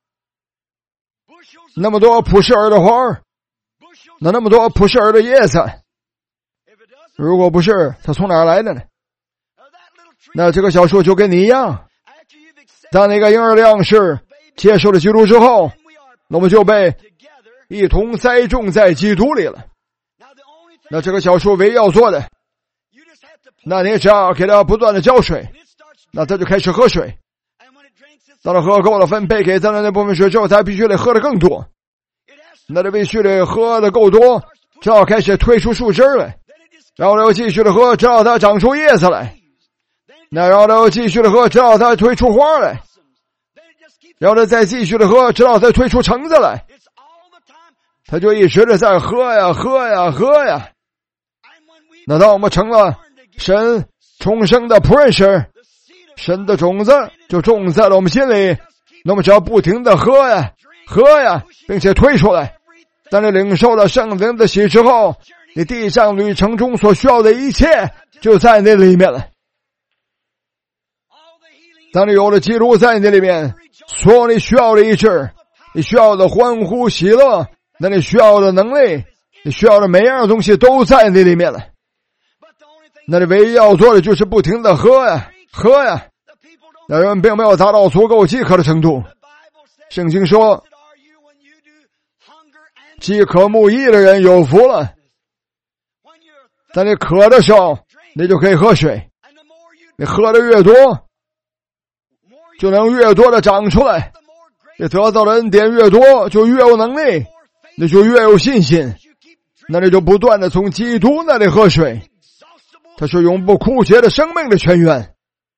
那么多普什尔的花儿，那么多普什尔的叶子，如果不是，它从哪儿来的呢？那这个小树就跟你一样，当那个婴儿的样式接受了基督之后，那么就被一同栽种在基督里了。那这个小树唯一要做的，那你只要给它不断的浇水，那它就开始喝水。当它喝够了，分配给它的那部分水之后，它必须得喝的更多。那它必须得喝的够多，直到开始推出树枝来，然后又继续的喝，直到它长出叶子来。那然后又继续的喝，直到它推出花来。然后再继续的喝，直到它推出橙子来。他就一直的在喝呀喝呀喝呀。那当我们成了神重生的仆人时，神的种子就种在了我们心里，那么只要不停的喝呀喝呀，并且推出来。当你领受了圣灵的洗之后，你地上旅程中所需要的一切就在那里面了。当你有了基督在你里面，所有你需要的医治，你需要的欢呼喜乐，那你需要的能力，你需要的每样东西都在那里面了。那你唯一要做的就是不停的喝呀喝呀， 那人并没有达到足够饥渴的程度。圣经说，饥渴慕义的人有福了。当你渴的时候，你就可以喝水，你喝的越多，就能越多的长出来，你得到的恩典越多，就越有能力，你就越有信心，那你就不断的从基督那里喝水，它是永不枯竭的生命的泉源。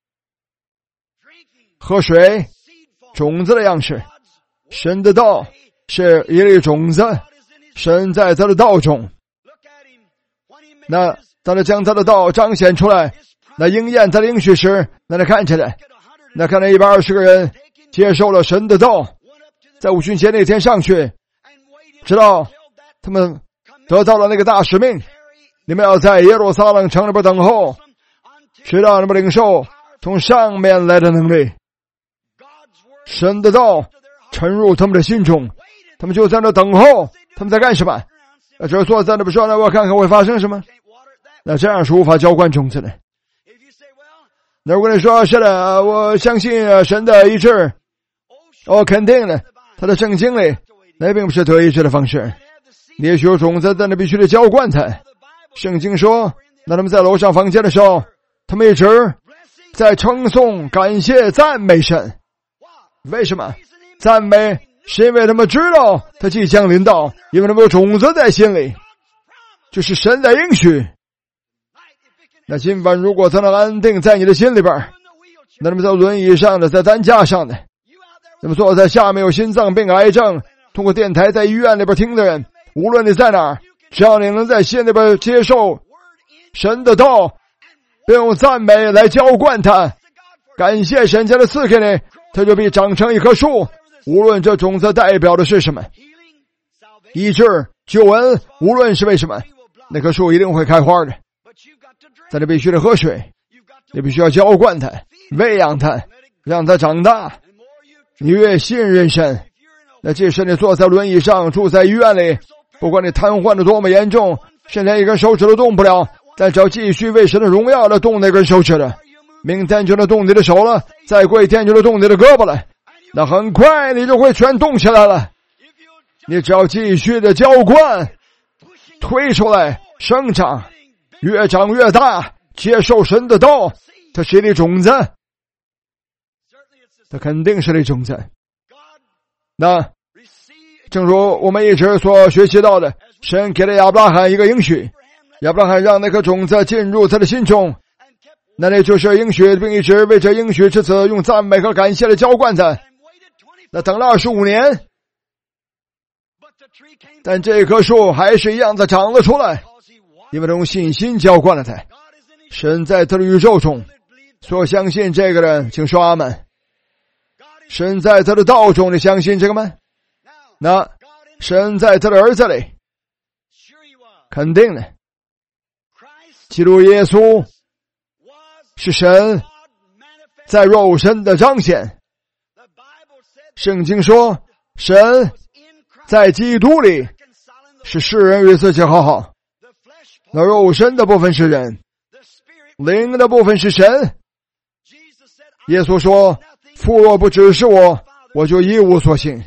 喝水，种子的样式，神的道是一粒种子，神在他的道中，那当他将他的道彰显出来，那应验他的应许时，那他看起来，那看到120个人接受了神的道，在五旬节那天上去，直到他们得到了那个大使命，你们要在耶路撒冷城里边等候，直到你们领受从上面来的能力。神的道沉入他们的心中，他们就在那等候。他们在干什么？只坐在那不说，那我看看会发生什么。那这样是无法浇灌种子的。那如果你说是的，我相信神的医治，肯定的，他的圣经里那并不是得医治的方式。也许有种子，但那必须得浇灌它。圣经说，那他们在楼上房间的时候，他们一直在称颂、感谢、赞美神。为什么？赞美是因为他们知道他即将临到，因为他们有种子在心里，就是神的应许。那今晚如果他能安定在你的心里边，那么在轮椅上的，在担架上的，那么坐在下面有心脏病、癌症，通过电台在医院里边听的人，无论你在哪儿，只要你能在心里边接受神的道，并用赞美来浇灌它，感谢神将它赐给你，它就必长成一棵树。无论这种子代表的是什么，医治、救恩，无论是为什么，那棵树一定会开花的。但你必须得喝水，你必须要浇灌它，喂养它，让它长大。你越信任神，那即使你坐在轮椅上，住在医院里，不管你瘫痪的多么严重，甚至连一根手指都动不了，但只要继续为神的荣耀的动那根手指了，明天就能动你的手了，再过一天就能动你的胳膊了，那很快你就会全动起来了。你只要继续的浇灌，推出来，生长，越长越大，接受神的道，它是一粒种子，它肯定是粒种子。那正如我们一直所学习到的，神给了亚伯拉罕一个应许，亚伯拉罕让那颗种子进入他的心中，那里就是应许，并一直为这应许之子用赞美和感谢来浇灌它。那等了25年，但这棵树还是一样的长了出来，因为他用信心浇灌了它。神在他的宇宙中，所相信这个人请说阿们。神在他的道中，你相信这个吗？那神在他的儿子里，肯定的，基督耶稣是神在肉身的彰显。圣经说，神在基督里是世人与自己和好。那肉身的部分是人，灵的部分是神。耶稣说，父若不指示我，我就一无所行。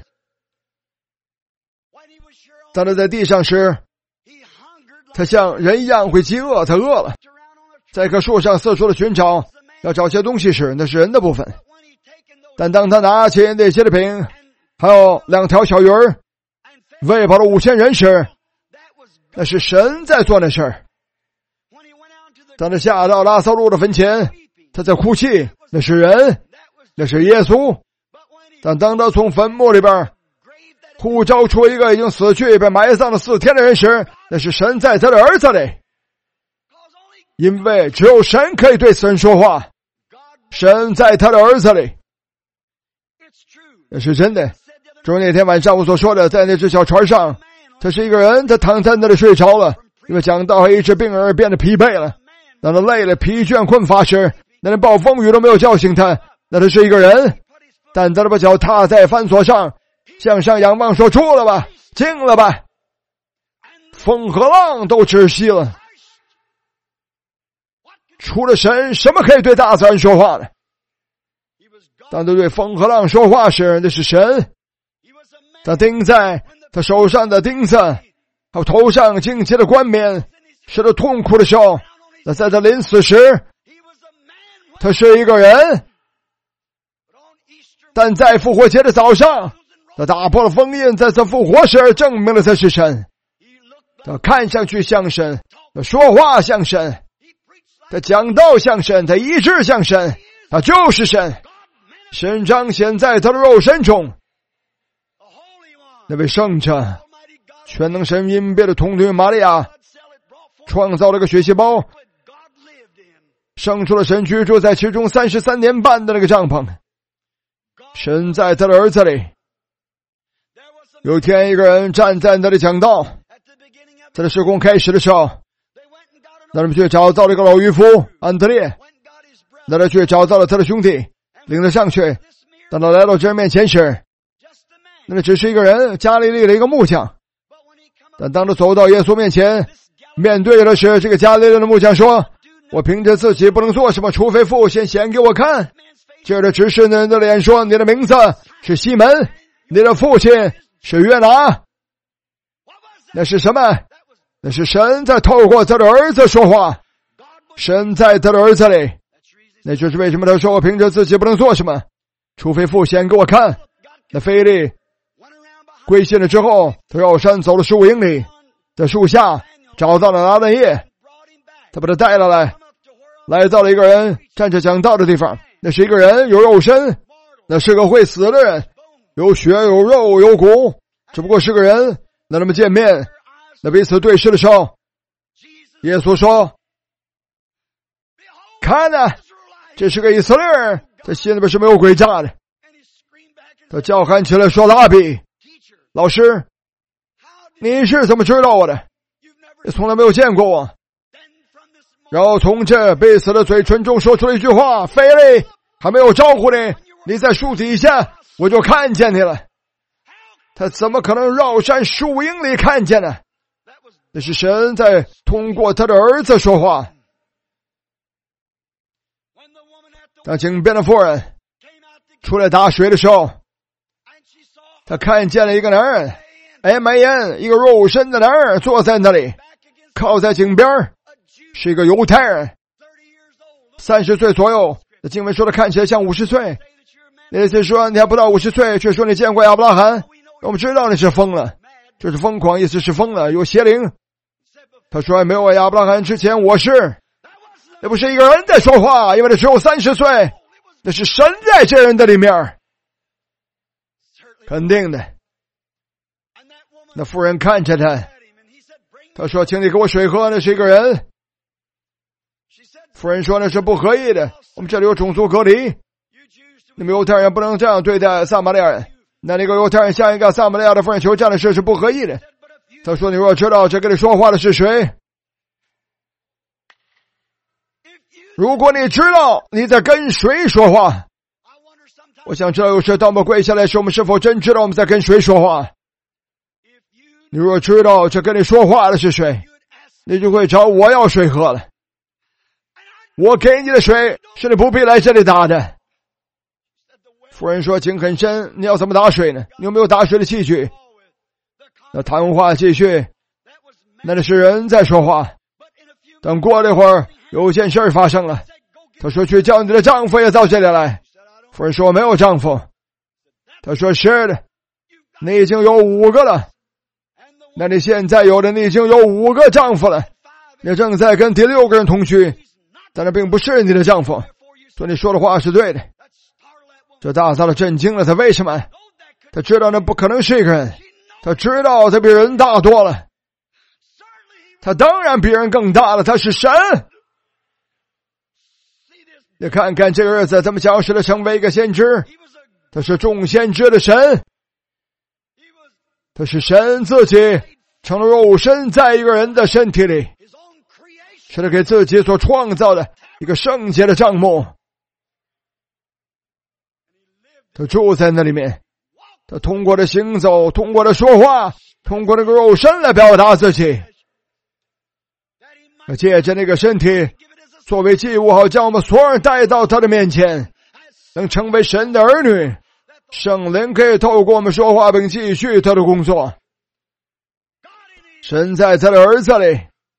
当他在地上时，他像人一样会饥饿，他饿了，在一棵树上四处的寻找，要找些东西时，那是人的部分。但当他拿起那些的饼，还有2条小鱼儿，喂饱了5000人时，那是神在做那事儿。当他下到拉撒路的坟前，他在哭泣，那是人，那是耶稣。但当他从坟墓里边呼召出一个已经死去被埋葬了4天的人时，那是神在他的儿子里。因为只有神可以对此人说话，神在他的儿子里。那是真的。正如那天晚上我所说的，在那只小船上，他是一个人，他躺在那里睡着了，因为讲道一直病而变得疲惫了。当他累了、疲倦、困乏时，那连暴风雨都没有叫醒他，那他是一个人。但他把脚踏在帆索上，向上仰望说，出了吧，进了吧，风和浪都窒息了。除了神，什么可以对大自然说话呢？ 当他对风和浪说话时，那是神。他钉在他手上的钉子，还有头上荆棘的冠冕，使他痛苦的时候，那在他临死时，他是一个人。但在复活节的早上，他打破了封印，在他复活时证明了他是神。他看上去像神，他说话像神，他讲道像神，他医治像神，他就是神。神彰显在他的肉身中。那位圣者，全能神因别的童女玛利亚创造了个血细胞，生出了神居住在其中33年半的那个帐篷。神在他的儿子里。有一天，一个人站在那里讲道，在这施工开始的时候，那人去找到了一个老渔夫安德烈，那人去找到了他的兄弟，领他上去。当他来到这人面前时，那只是一个人，加利利的一个木匠。但当他走到耶稣面前，面对的是这个加利利的木匠说：我凭着自己不能做什么，除非父先显给我看。接着指示那人的脸说：你的名字是西门，你的父亲是约拿。那是什么？那是神在透过他的儿子说话。神在他的儿子里。那就是为什么他说我凭着自己不能做什么，除非父先给我看。那腓利归信了之后，他绕山走了15英里，在树下找到了拿但业，他把他带了来到了一个人站着讲道的地方。那是一个人有肉身，那是个会死的人，有血有肉有骨，只不过是个人。那他们见面，那彼此对视的时候，耶稣说：看啊，这是个以色列人，他心里边是没有诡诈的。他叫喊起来说：拉比，老师，你是怎么知道我的？你从来没有见过我。然后从这被死的嘴唇中说出了一句话：腓利，还没有招呼你，你在树底下，我就看见你了。他怎么可能绕山15英里看见呢？那是神在通过他的儿子说话。当井边的妇人出来打水的时候，他看见了一个男人，一个肉身的男人坐在那里，靠在井边，是一个犹太人，30岁左右。那经文说的看起来像50岁。那意思说你还不到50岁，却说你见过亚伯拉罕，我们知道你是疯了，就是疯狂，意思是疯了，有邪灵。他说没有亚伯拉罕之前我是。那不是一个人在说话，因为他只有30岁，那是神在这人的里面，肯定的。那妇人看着他说请你给我水喝。那是一个人。妇人说那是不可以的，我们这里有种族隔离，你们犹太人不能这样对待撒玛利亚人。那个犹太人向一个撒玛利亚的妇人求这样的事是不可以的。他说你若知道这跟你说话的是谁，如果你知道你在跟谁说话，我想知道有时当我们跪下来时，我们是否真知道我们在跟谁说话。你若知道这跟你说话的是谁，你就会找我要水喝了。我给你的水是你不必来这里打的。妇人说井很深，你要怎么打水呢？你有没有打水的器具？那谈话继续，那是人在说话。等过了一会儿，有件事发生了。他说去叫你的丈夫也到这里来。妇人说没有丈夫。他说是的，你已经有5个了。那你现在有的，你已经有5个丈夫了，你正在跟第6个人同居，但那并不是你的丈夫。说你说的话是对的。这大大的震惊了他。为什么？他知道那不可能是一个人，他知道他比人大多了，他当然比人更大了，他是神。你看看这个日子怎么讲使他成为一个先知，他是众先知的神，他是神自己成了肉身在一个人的身体里，是他给自己所创造的一个圣洁的帐幕。他住在那里面，他通过的行走，通过的说话，通过那个肉身来表达自己。借着那个身体作为祭物，好将我们所有人带到他的面前。 能成为神的儿女，圣灵可以透过我们说话并继续他的工作。神在他的儿子里。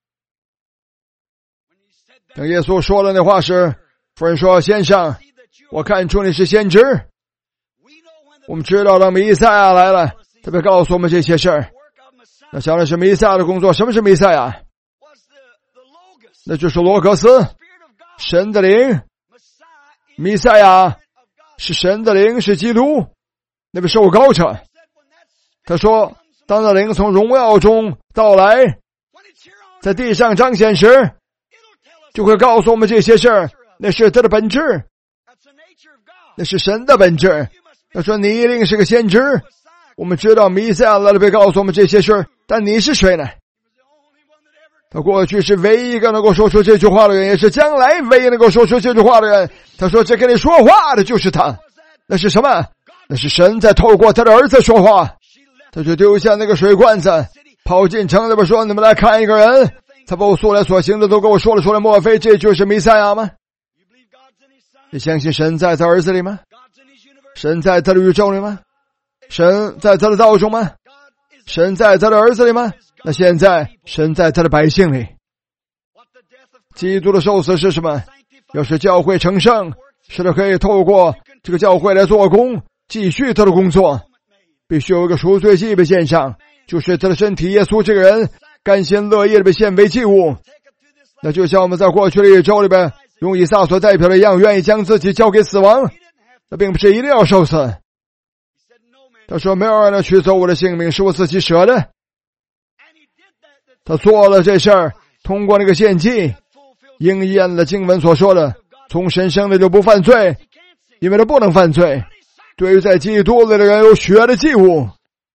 当耶稣说了那话时，夫人说：先生，我看出你是先知。我们知道了弥赛亚来了，特别告诉我们这些事儿。那想的是弥赛亚的工作。什么是弥赛亚？那就是罗格斯，神的灵。弥赛亚是神的灵，是基督，那位受膏者。他说当那灵从荣耀中到来，在地上彰显时，就会告诉我们这些事儿。那是他的本质，那是神的本质。他说你一定是个先知。我们知道弥赛亚来了，被告诉我们这些事儿，但你是谁呢？他过去是唯一一个能够说出这句话的人，也是将来唯一能够说出这句话的人。他说这跟你说话的就是他。那是什么？那是神在透过他的儿子说话。他就丢下那个水罐子，跑进城里边说，你们来看一个人，他把我素来所行的都跟我说了出来，莫非这就是弥赛亚吗？你相信神在他儿子里吗？神在他的宇宙里吗？神在他的道中吗？神在他的儿子里吗？那现在神在他的百姓里。基督的受死是什么？要使教会成圣，使他可以透过这个教会来做工，继续他的工作。必须有一个赎罪祭被献上，就是他的身体耶稣这个人甘心乐意的被献为祭物。那就像我们在过去的一周里边用以撒所代表的一样，愿意将自己交给死亡。那并不是一定要受死。他说没有人能取走我的性命，是我自己舍的。他做了这事儿，通过那个献祭应验了经文所说的，从神生的就不犯罪，因为他不能犯罪。对于在基督里的人有血的祭物，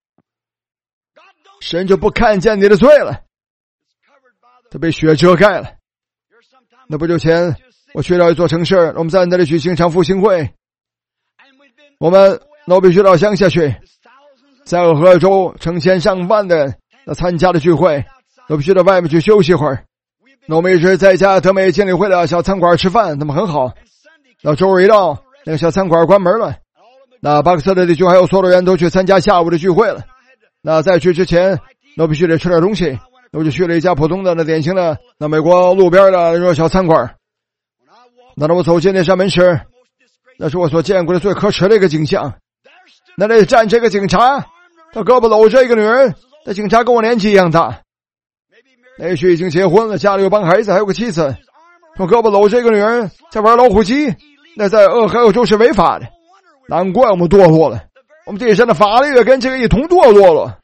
神就不看见你的罪了，他被血遮盖了。那不久前我去到一座城市，我们在那里举行场复兴会。我们必须到乡下去，在俄亥俄州成千上万的人参加了聚会，必须到外面去休息一会儿。那我们一直在家德美监理会的小餐馆吃饭，他们很好。到周日一到，那个小餐馆关门了。那巴克斯的地区还有所有的人都去参加下午的聚会了。那在去之前，必须得吃点东西。我就去了一家普通的典型的美国路边的那种小餐馆。那我走进那扇门时，那是我所见过的最可耻的一个景象。那里站这个警察，他胳膊搂着一个女人，那警察跟我年纪一样大，也许已经结婚了，家里有帮孩子，还有个妻子。用胳膊搂着一个女人在玩老虎机，那在俄亥俄州是违法的。难怪我们堕落了，我们地上的法律也跟这个一同堕落了。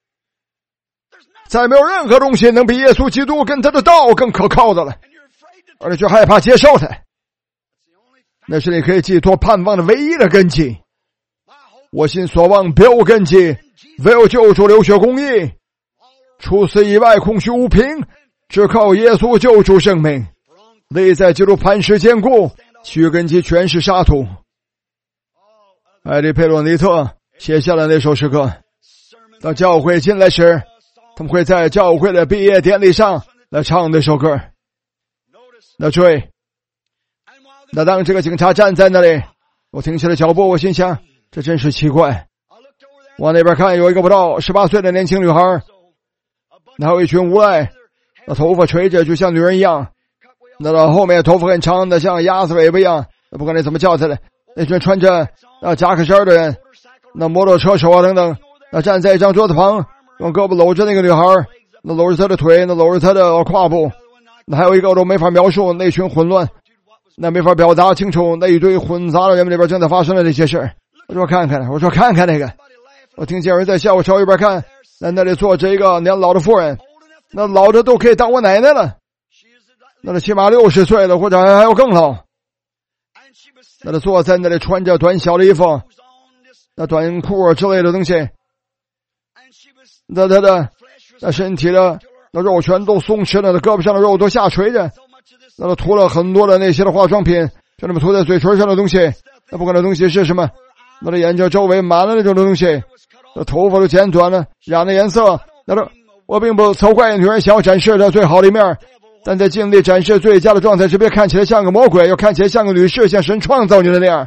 再没有任何东西能比耶稣基督跟他的道更可靠的了，而且却害怕接受它。那是你可以寄托盼望的唯一的根基。我心所望别无根基，唯有救主流血公义，除此以外空虚无凭，只靠耶稣救主生命，立在基督磐石坚固，其余根基全是沙土。艾利佩洛尼特写下了那首诗歌。当教会进来时，他们会在教会的毕业典礼上来唱那首歌。那注意，那当这个警察站在那里，我停下了脚步，我心想这真是奇怪。往那边看，有一个不到18岁的年轻女孩，那还有一群无赖，那头发垂着就像女人一样，那到后面头发很长的像鸭子尾巴一样，不管你怎么叫他的，那群穿着夹克衫的人，那摩托车手啊等等，那站在一张桌子旁，用胳膊搂着那个女孩，那搂着她的腿，那搂着她的胯部，那还有一个我都没法描述，那群混乱，那没法表达清楚，那一堆混杂的人们里边正在发生的那些事。我说看看那个，我听见有人在笑，我朝一边看，那里坐着一个年老的妇人，那老的都可以当我奶奶了，那起码60岁了，或者还有更老。那坐在那里穿着短小的衣服，那短裤之类的东西，那他的那身体的那肉全都松弛了，那胳膊上的肉都下垂着，那涂了很多的那些的化妆品，就那么涂在嘴唇上的东西，那不管那东西是什么，那眼睛周围满了那种的东西，那头发都剪短了，染的颜色，那我并不责怪女人想要展示的最好的一面，但在尽力展示最佳的状态时，别看起来像个魔鬼，又看起来像个女士，像神创造你的那样。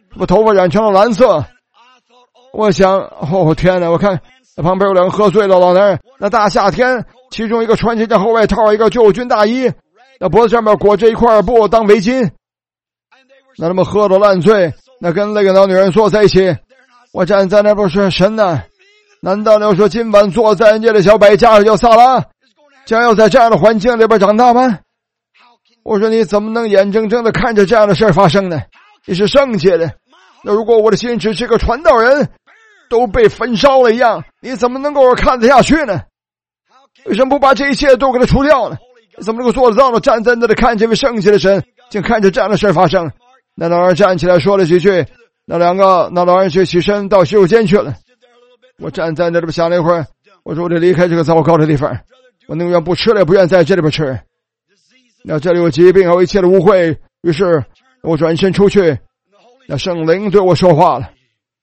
把头发染成了蓝色。我想，哦天哪！我看旁边有两个喝醉的老男人，那大夏天，其中一个穿着一件厚外套，一个救军大衣，那脖子上面裹着一块布当围巾。那他们喝得烂醉，那跟那个老女人坐在一起。我站在那边说：神呐，难道要说今晚坐在这的小百家上就撒拉，将要在这样的环境里边长大吗？我说你怎么能眼睁睁的看着这样的事发生呢？你是圣洁的，那如果我的心只是个传道人都被焚烧了一样，你怎么能够看得下去呢？为什么不把这一切都给他除掉呢？你怎么能够做得到呢？站在那里看这位圣洁的神，竟看着这样的事发生。那老人站起来说了几句，那老人就起身到洗手间去了。我站在那里想了一会儿，我说我得离开这个糟糕的地方，我宁愿不吃了也不愿在这里边吃。那这里有疾病，有一切的污秽，于是我转身出去，那圣灵对我说话了。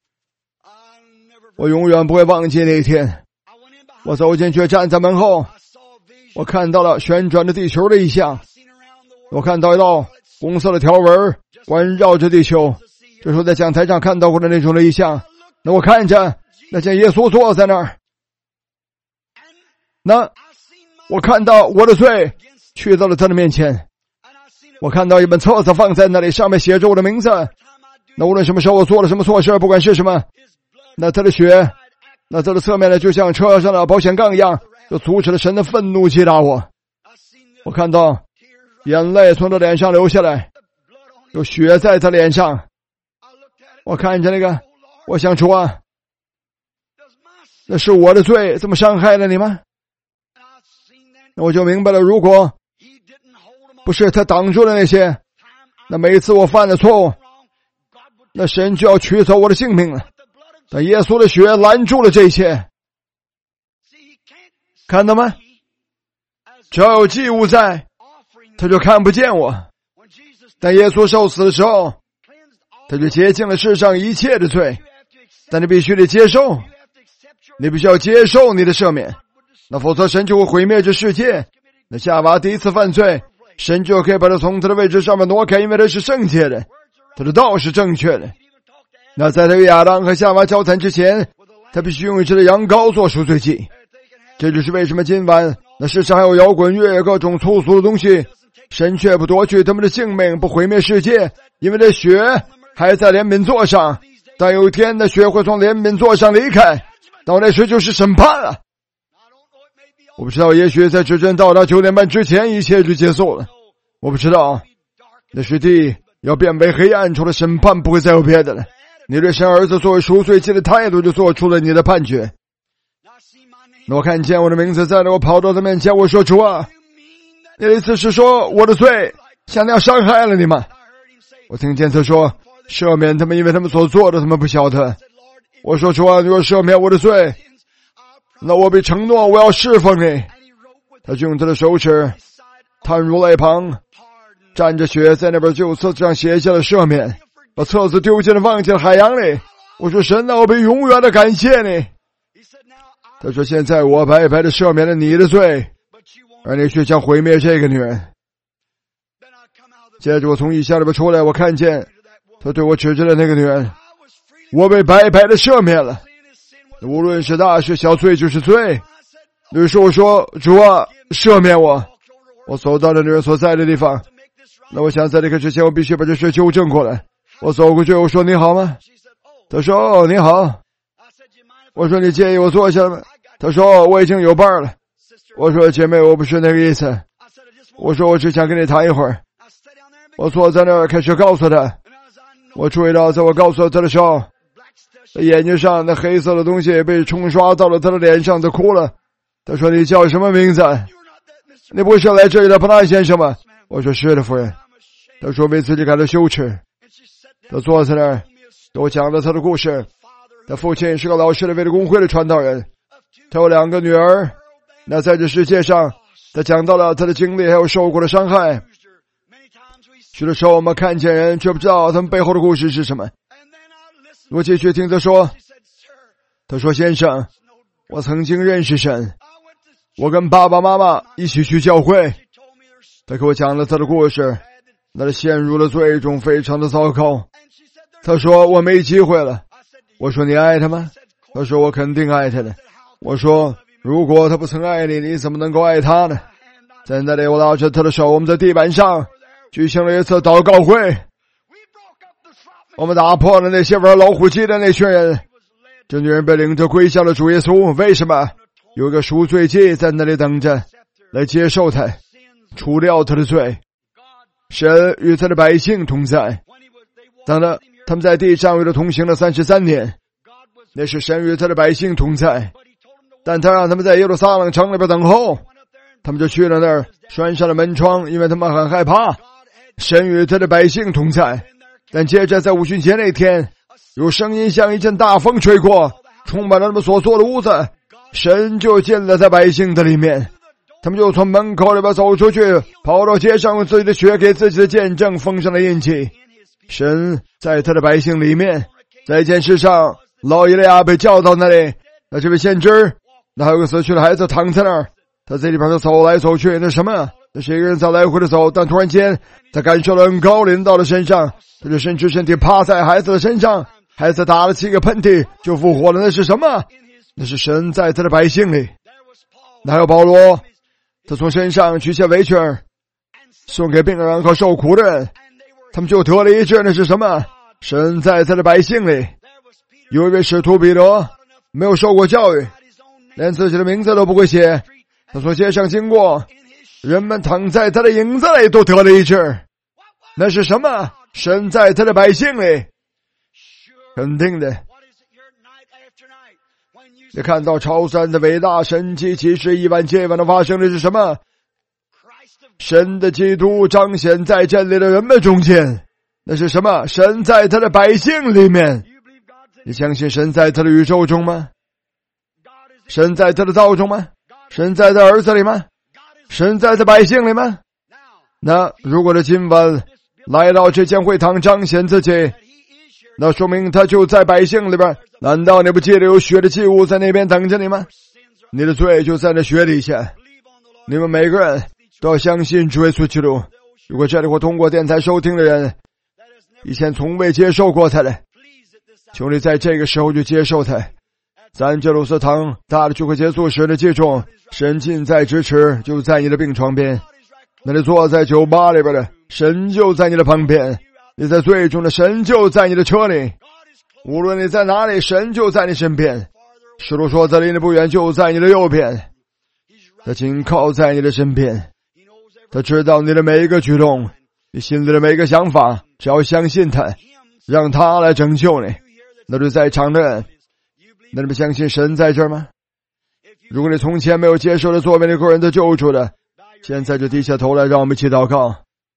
我永远不会忘记那一天。我走进去，站在门后，我看到了旋转的地球的意象，我看到一道红色的条纹环绕着地球，这是我在讲台上看到过的那种的意象。那我看着那见耶稣坐在那儿，那我看到我的罪去到了他的面前，我看到一本册子放在那里，上面写着我的名字。那无论什么时候我做了什么错事，不管是什么，那他的血，那他的侧面呢，就像车上的保险杠一样，就阻止了神的愤怒击打我。我看到眼泪从他脸上流下来，有血在他脸上。我看着那个，我想主啊，那是我的罪这么伤害了你吗？那我就明白了，如果不是他挡住了那些，那每一次我犯的错误，那神就要取走我的性命了。但耶稣的血拦住了这一切，看到吗？只要有祭物在，他就看不见我。但耶稣受死的时候，他就洁净了世上一切的罪。但你必须得接受，你必须要接受你的赦免，那否则神就会毁灭这世界。那夏娃第一次犯罪，神就可以把他从他的位置上面挪开，因为他是圣洁的，他的道是正确的。那在他与亚当和夏娃交谈之前，他必须用一只的羊羔做赎罪祭。这就是为什么今晚那世上还有摇滚乐各种粗俗的东西，神却不夺去他们的性命，不毁灭世界，因为这血还在怜悯座上。但有一天那血会从怜悯座上离开，到那时就是审判了。我不知道，也许在指针到达9点半之前一切就结束了，我不知道。那时地要变为黑暗，除了审判不会再有别的了。你对神儿子作为赎罪祭的态度就做出了你的判决。我看见我的名字在那，我跑到他面前，我说主啊，你的意思是说我的罪像那样伤害了你吗？我听见他说赦免他们，因为他们所做的他们不晓得。我说主啊，你若赦免我的罪，那我必承诺我要侍奉你。他就用他的手指探入肋旁，沾着血在那边旧册子上写下了赦免，把册子丢进了忘记了海洋里。我说神啊，我必永远的感谢你。他说现在我白白的赦免了你的罪，而你却想毁灭这个女人。接着我从异象里边出来，我看见他对我指着的那个女人，我被白白的赦免了，无论是大是小，罪就是罪。于是我说主啊，赦免我。我走到了女人所在的地方，那我想在这个之前我必须把这事纠正过来。我走过去，我说你好吗？他说哦你好。我说你介意我坐下吗？他说我已经有伴了。我说姐妹，我不是那个意思，我说我只想跟你谈一会儿。我坐在那儿开始告诉他，我注意到在我告诉他的时候，眼睛上那黑色的东西被冲刷到了他的脸上，他哭了。他说你叫什么名字？你不是来这里的普拉先生吗？我说是的夫人。他说为自己感到羞耻。他坐在那儿给我讲了他的故事。他父亲是个老实的为了工会的传道人，他有2个女儿。那在这世界上，他讲到了他的经历还有受过的伤害。许多时候我们看见人却不知道他们背后的故事是什么。我继续听他说，他说先生，我曾经认识神，我跟爸爸妈妈一起去教会。他给我讲了他的故事，那他陷入了罪中，非常的糟糕。 他说我没机会了。我说你爱他吗？他说我肯定爱他的。我说如果他不曾爱你，你怎么能够爱他呢？在那里我拉着他的手，我们在地板上举行了一次祷告会。我们打破了那些玩老虎机的那群人。这女人被领着归向了主耶稣。为什么？有个赎罪祭在那里等着来接受他，除掉他的罪。神与他的百姓同在。当然他们在地上与他同行了33年，那是神与他的百姓同在。但他让他们在耶路撒冷城里边等候，他们就去了那儿，拴上了门窗，因为他们很害怕。神与他的百姓同在。但接着在五旬节那天，有声音像一阵大风吹过，充满了他们所坐的屋子，神就进了在百姓的里面。他们就从门口里边走出去，跑到街上，用自己的血给自己的见证封上了印记。神在他的百姓里面。在一件事上，老以利亚被叫到那里，那这位先知，那还有个死去的孩子躺在那儿，他在里边走来走去，那什么？那是一个人在来回的走，但突然间他感受到恩膏临到了身上，他就伸出身体趴在孩子的身上，孩子打了7个喷嚏就复活了。那是什么？那是神在他的百姓里。那还有保罗，他从身上取下围裙送给病人和受苦的人，他们就得了医治。那是什么？神在他的百姓里。有一位使徒彼得，没有受过教育，连自己的名字都不会写，他从街上经过，人们躺在他的影子里都得了医治。那是什么？神在他的百姓里。肯定的，你看到超自然的伟大神迹奇事一万接一万的发生的是什么？神的基督彰显在这里的人们中间。那是什么？神在他的百姓里面。你相信神在他的宇宙中吗？神在他的道中吗？神在他儿子里吗？神在他百姓里吗？那如果他今晚来到这间会堂彰显自己，那说明他就在百姓里边。难道你不记得有血的祭物在那边等着你吗？你的罪就在那血底下。你们每个人都要相信主耶稣基督。如果这里或通过电台收听的人以前从未接受过他的，求你在这个时候就接受他。在安杰鲁斯堂大的聚会结束时的记住，神近在咫尺，就在你的病床边。那你坐在酒吧里边的，神就在你的旁边。你在最终的，神就在你的车里。无论你在哪里，神就在你身边。使徒说他离你不远，就在你的右边，他紧靠在你的身边。他知道你的每一个举动，你心里的每一个想法，只要相信他，让他来拯救你。那就在场的人，那你们相信神在这儿吗？如果你从前没有接受了作为那个人的救主的，现在就低下头来，让我们一起祷告。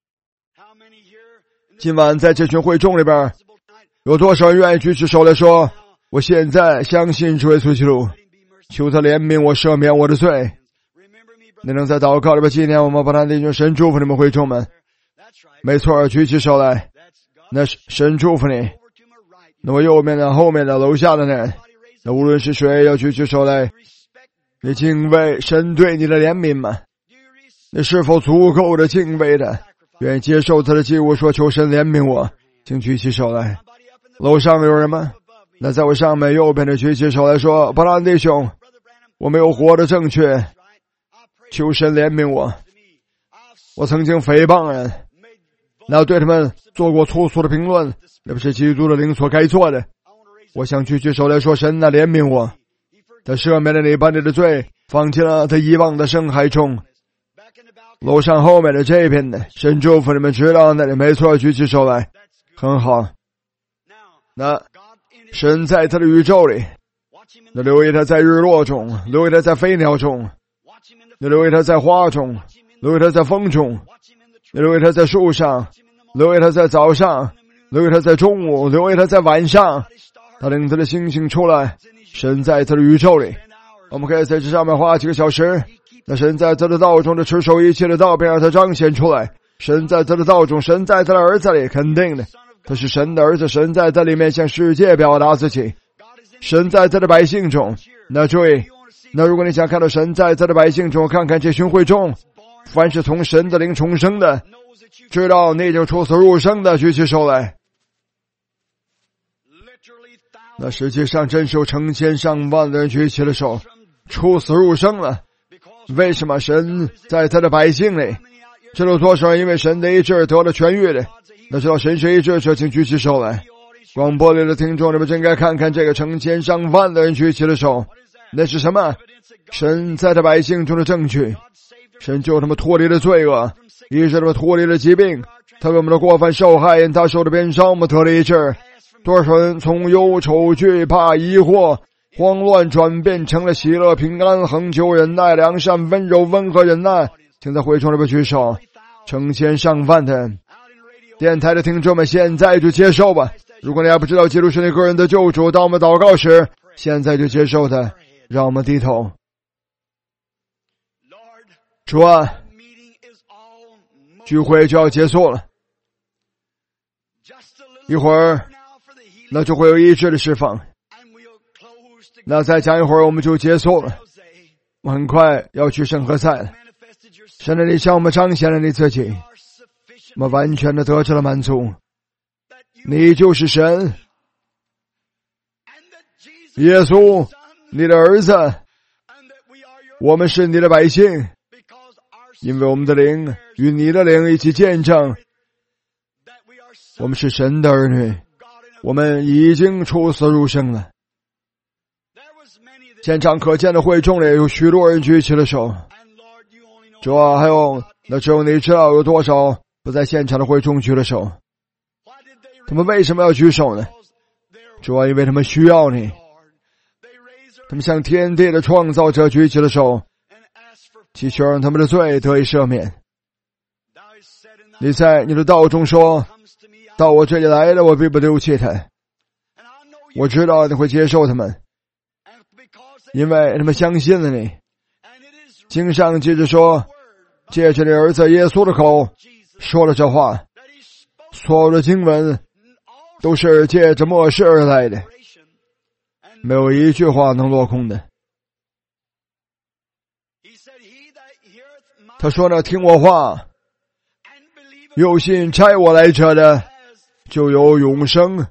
今晚在这群会众里边，有多少人愿意举起手来说，我现在相信主耶稣基督，求他怜悯我，赦免我的罪。你能在祷告里边纪念我们，把他弟兄，神祝福你们会众们。没错，举起手来，那是神祝福你。那么右面的、后面的、楼下的人，那无论是谁要举起手来，你敬畏神对你的怜悯吗？你是否足够的敬畏的，愿意接受他的祭物，说求神怜悯我？请举起手来。楼上有人吗？那在我上面右边的举起手来说，布兰弟兄，我没有活得正确，求神怜悯我。我曾经诽谤人，那对他们做过粗俗的评论，那不是基督的灵所该做的。我想举起手来说，神怜悯我，他赦免了你，把你的罪放进了他遗忘的深海中。楼上后面的这边的，神祝福你们知道那里，没错，举起手来，很好。那神在他的宇宙里，那留意他在日落中，留意他在飞鸟中，那留意他在花中，留意他在风中，留意他在树上，留意他在早上，留意他在中午，留意他在晚上，他领他的星星出来。神在他的宇宙里，我们可以在这上面花几个小时。那神在他的道中的持守一切的道，便让他彰显出来。神在他的道中，神在他的儿子里，肯定的，他是神的儿子，神在他里面向世界表达自己。神在他的百姓中。那注意，那如果你想看到神在他的百姓中，看看这群会众，凡是从神的灵重生的，知道你已经出死入生的，举起手来。 那世界上真是有成千上万的人举起了手，出死入生了。为什么神在他的百姓里？知道多少人因为神的医治得了痊愈的？那知道神是医治者，请举起手来。广播里的听众，你们真该看看这个成千上万的人举起了手，那是什么？神在他百姓中的证据。神救他们脱离了罪恶，医治他们脱离了疾病，他为我们的过犯受害，因他受的鞭伤，我们得了医治。多少人从忧愁、惧怕、疑惑、慌乱转变成了喜乐、平安、恒久、忍耐、良善、温柔、温和、忍耐？请在会众里边举手。成千上万的电台的听众们，现在就接受吧。如果你还不知道基督是你个人的救主，当我们祷告时，现在就接受他。让我们低头。主啊，聚会就要结束了，一会儿那就会有医治的释放，那再讲一会儿我们就结束了。我很快要去圣何塞了。神的你向我们彰显了你自己，我们完全的得到了满足。你就是神，耶稣，你的儿子，我们是你的百姓，因为我们的灵与你的灵一起见证，我们是神的儿女，我们已经出死入生了。现场可见的会众里有许多人举起了手。主啊，还有那只有你知道有多少不在现场的会众举了手。他们为什么要举手呢？主啊，因为他们需要你。他们向天地的创造者举起了手，祈求让他们的罪得以赦免。你在你的道中说，到我这里来了，我必不丢弃他。我知道你会接受他们，因为他们相信了你。经上记着说，借着你儿子耶稣的口说了这话。所有的经文都是借着默示而来的，没有一句话能落空的。他说呢，听我话，有信差我来者的，就有永生，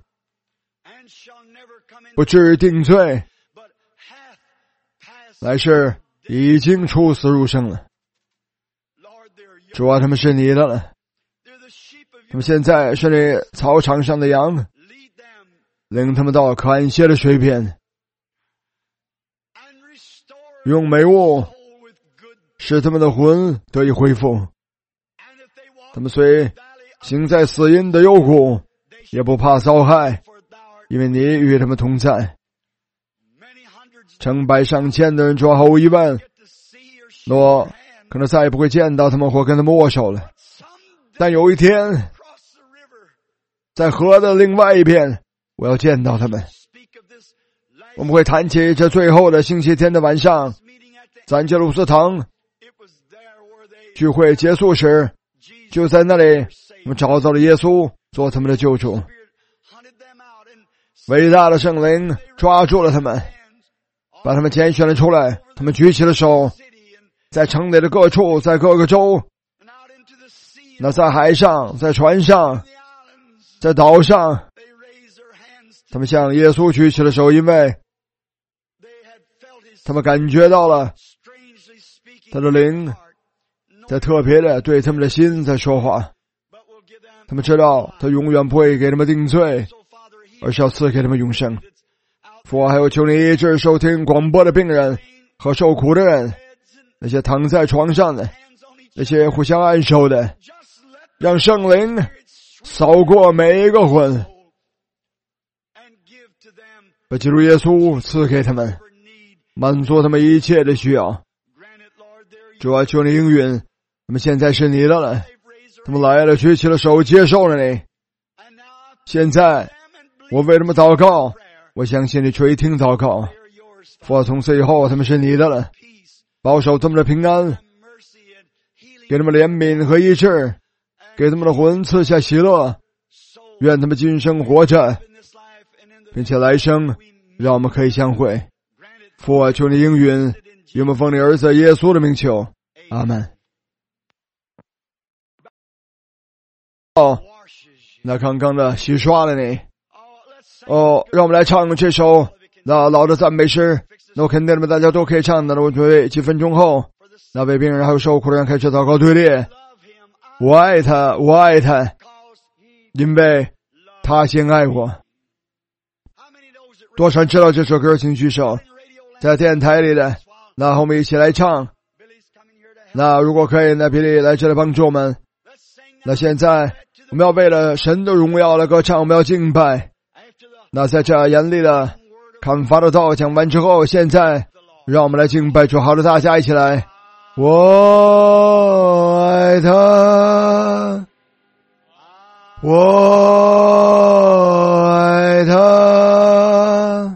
不至于定罪，来世已经出死入生了。主啊，他们是你的了，他们现在是你草场上的羊，领他们到可安歇的水边，用美物使他们的魂得以恢复。他们虽行在死荫的幽谷，也不怕遭害，因为你与他们同在。成百上千的人主毫无疑问，我可能再也不会见到他们或跟他们握手了。但有一天，在河的另外一边，我要见到他们。我们会谈起这最后的星期天的晚上，在安杰鲁斯堂聚会结束时，就在那里我们找到了耶稣做他们的救主。伟大的圣灵抓住了他们，把他们拣选了出来。他们举起了手，在城内的各处，在各个州，那在海上，在船上，在岛上，他们向耶稣举起了手，因为他们感觉到了他的灵在特别的对他们的心在说话。他们知道他永远不会给他们定罪，而是要赐给他们永生。父啊，还有求你医治收听广播的病人和受苦的人，那些躺在床上的，那些互相按手的，让圣灵扫过每一个魂，把基督耶稣赐给他们，满足他们一切的需要。主啊，求你应允，他们现在是你的了，他们来了，举起了手，接受了你。现在我为他们祷告，我相信你垂听祷告。父啊，从此以后他们是你的了，保守他们的平安，给他们怜悯和医治，给他们的魂赐下喜乐，愿他们今生活着，并且来生让我们可以相会。父啊，求你应允，愿我们奉你儿子耶稣的名求，阿门。那刚刚的洗刷了你， 让我们来唱这首老的赞美诗。那我肯定你们大家都可以唱的。我准备几分钟后，那为病人还有受苦的人开始祷告队列。我爱他，我爱他，因为他先爱我。多少人知道这首歌请举手。在电台里的，那我们一起来唱。那如果可以，那比利来这里帮助我们。那现在我们要为了神的荣耀来歌唱，我们要敬拜。那在这严厉的砍伐的道讲完之后，现在让我们来敬拜主。好的，大家一起来。我爱他，我爱他，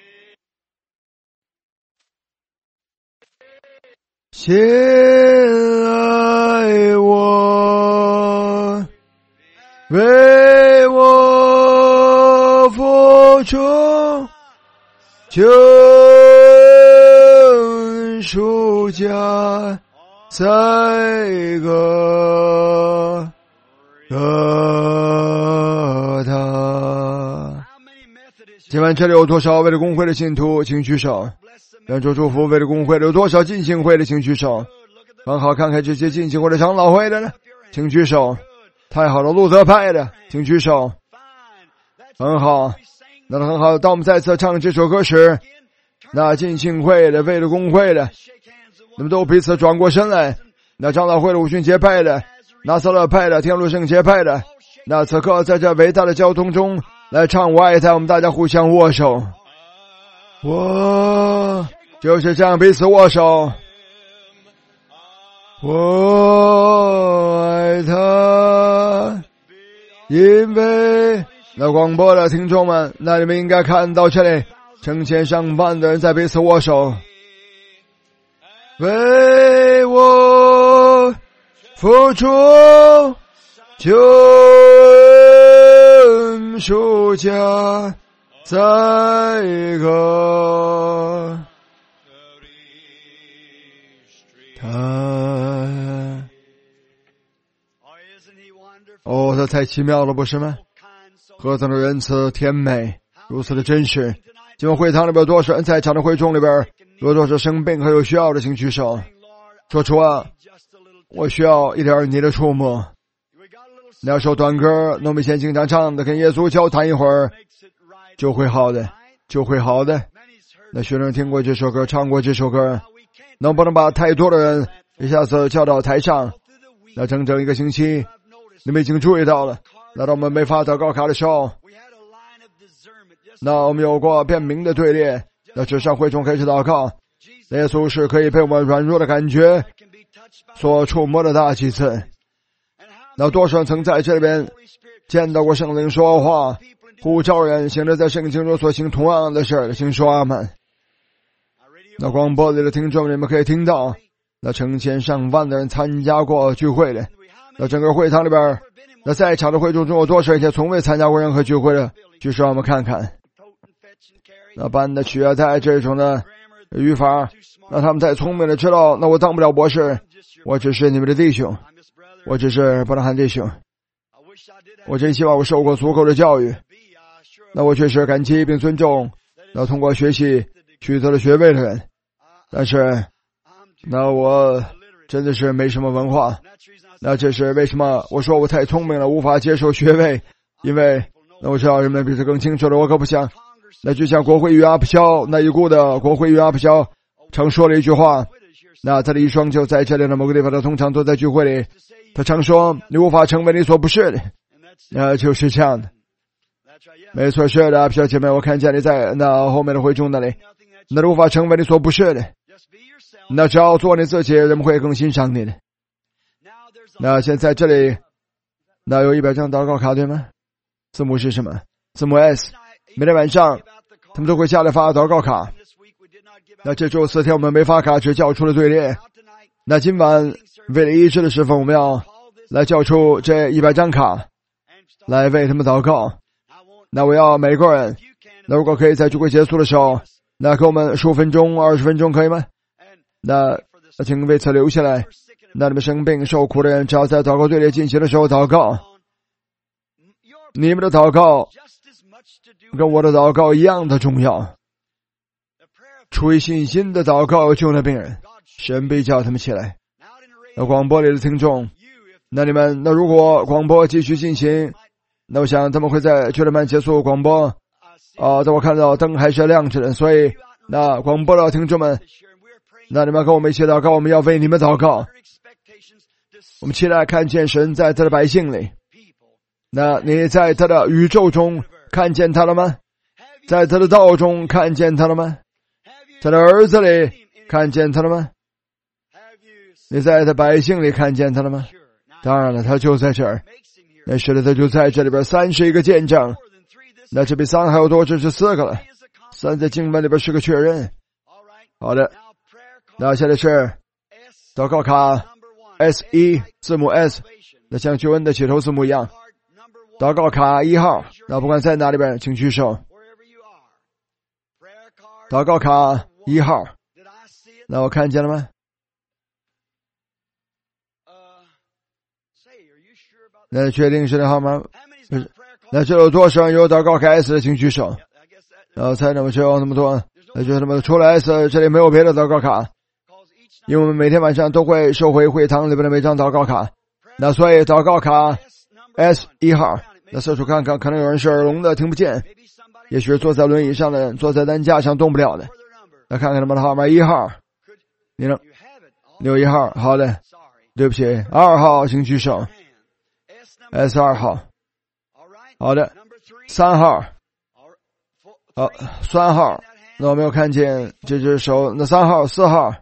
先爱我，为我付出救赎价，在歌他。今晚这里有多少为了公会的信徒请举手。愿主祝福为了公会的有多少浸信会的请举手。很好，看看这些浸信会的长老会的呢请举手。太好了，路德派的请举手。很好，那很好。当我们再次唱这首歌时，那浸信会的为了公会的你们都彼此转过身来。那长老会的五旬节派的，拿撒勒派的，天路圣节派的，那此刻在这伟大的交通中来唱我爱他，我们大家互相握手。我就是这样彼此握手。我爱他，因为那广播的听众们，那你们应该看到这里成千上万的人在彼此握手。为我付出救赎价，在歌他。他太奇妙了，不是吗？何等的仁慈甜美，如此的真实。今晚会堂里边有多少人在场的会众里边有多少生病和有需要的请举手。说主啊，我需要一点你的触摸。那首短歌那我们以前经常唱的，跟耶稣交谈一会儿就会好的，就会好的。那学生听过这首歌，唱过这首歌，能不能把太多的人一下子叫到台上？那整整一个星期你们已经注意到了，那当我们没发祷告卡的时候，那我们有过辨明的队列，那只上会众开始祷告。耶稣是可以被我们软弱的感觉所触摸的大祭司。那多少人曾在这边见到过圣灵说话，呼召人行着在圣经中所行同样的事，请说阿们。那广播里的听众你们可以听到，那成千上万的人参加过聚会的。那整个会堂里边，那在场的会众中有多少一些从未参加过任何聚会的举手让我们看看。那班的取代这种的语法，那他们太聪明了，知道那我当不了博士，我只是你们的弟兄，我只是伯拉罕弟兄。我真希望我受过足够的教育，那我确实感激并尊重那通过学习取得了学位的人，但是那我真的是没什么文化。那这是为什么我说我太聪明了，无法接受学位，因为那我知道人们比这更清楚了。我可不想，那就像国会议员阿普肖那已故的国会议员阿普肖常说了一句话，那他的一生就在这里的某个地方，他通常都在聚会里，他常说你无法成为你所不是的，就是这样的。没错，是的，阿普肖姐妹，我看见你在那后面的会众那里，那无法成为你所不是的，那只要做你自己，人们会更欣赏你的。那现在这里那有100张祷告卡对吗？字母是什么？字母 S。 每天晚上他们都会下来发祷告卡。那这周4天我们没发卡，只叫出了队列。那今晚为了医治的时分，我们要来叫出这100张卡来为他们祷告。那我要每个人，那如果可以在聚会结束的时候，那给我们15分钟20分钟可以吗？那请为此留下来。那你们生病受苦的人，只要在祷告队列进行的时候祷告，你们的祷告跟我的祷告一样的重要。出于信心的祷告救了病人，神必叫他们起来。那广播里的听众，那如果广播继续进行，那我想他们会在9点半结束广播。等我看到灯还是亮着的，所以那广播的听众们，那你们跟我们一起祷告，我们要为你们祷告。我们期待看见神在他的百姓里。那你在他的宇宙中看见他了吗？在他的道中看见他了吗？在他的儿子里看见他了吗？你在他百姓里看见他了吗？当然了，他就在这儿。那是的，他就在这里边31个见证。那这比3还要多，这是4个了。3在经文里边是个确认。好的，那现在是祷告卡 S1 字母 S， 那像救恩的起头字母一样。祷告卡1号，那不管在哪里边，请举手。祷告卡1号，那我看见了吗？那确定是那号吗？那这有多少人有祷告卡 S 的，请举手。猜那么就有那么多，那就那么除了 S， 这里没有别的祷告卡，因为我们每天晚上都会收回会堂里边的每张祷告卡。那所以祷告卡 S1 号，那四处看看，可能有人是耳聋的，听不见，也许是坐在轮椅上的人，坐在担架上动不了的。那看看他们的号码，1号，你呢？你有1号，好的，对不起，2号请举手。S2 号，好的，3号，好，3号，那我没有看见这只手，那3号、4号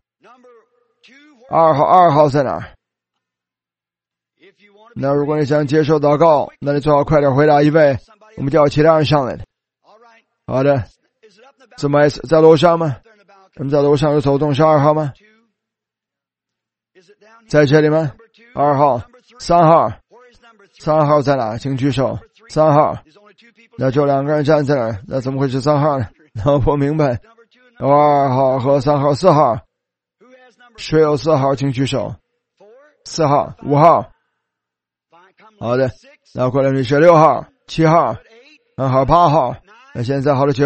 ，2号在哪儿？那如果你想接受祷告，那你最好快点回答一位，我们叫其他人上来的。好的，字母 S 在楼上吗？我们在楼上有走动，是2号吗？在这里吗？2号、3号，3号在哪？请举手。3号，那就2个人站在那儿，那怎么会是3号呢？那我不明白。有2号和3号、4号，谁有4号？请举手。4号、5号，好的，那过来你是6号、7号、2号、8号，那现在好了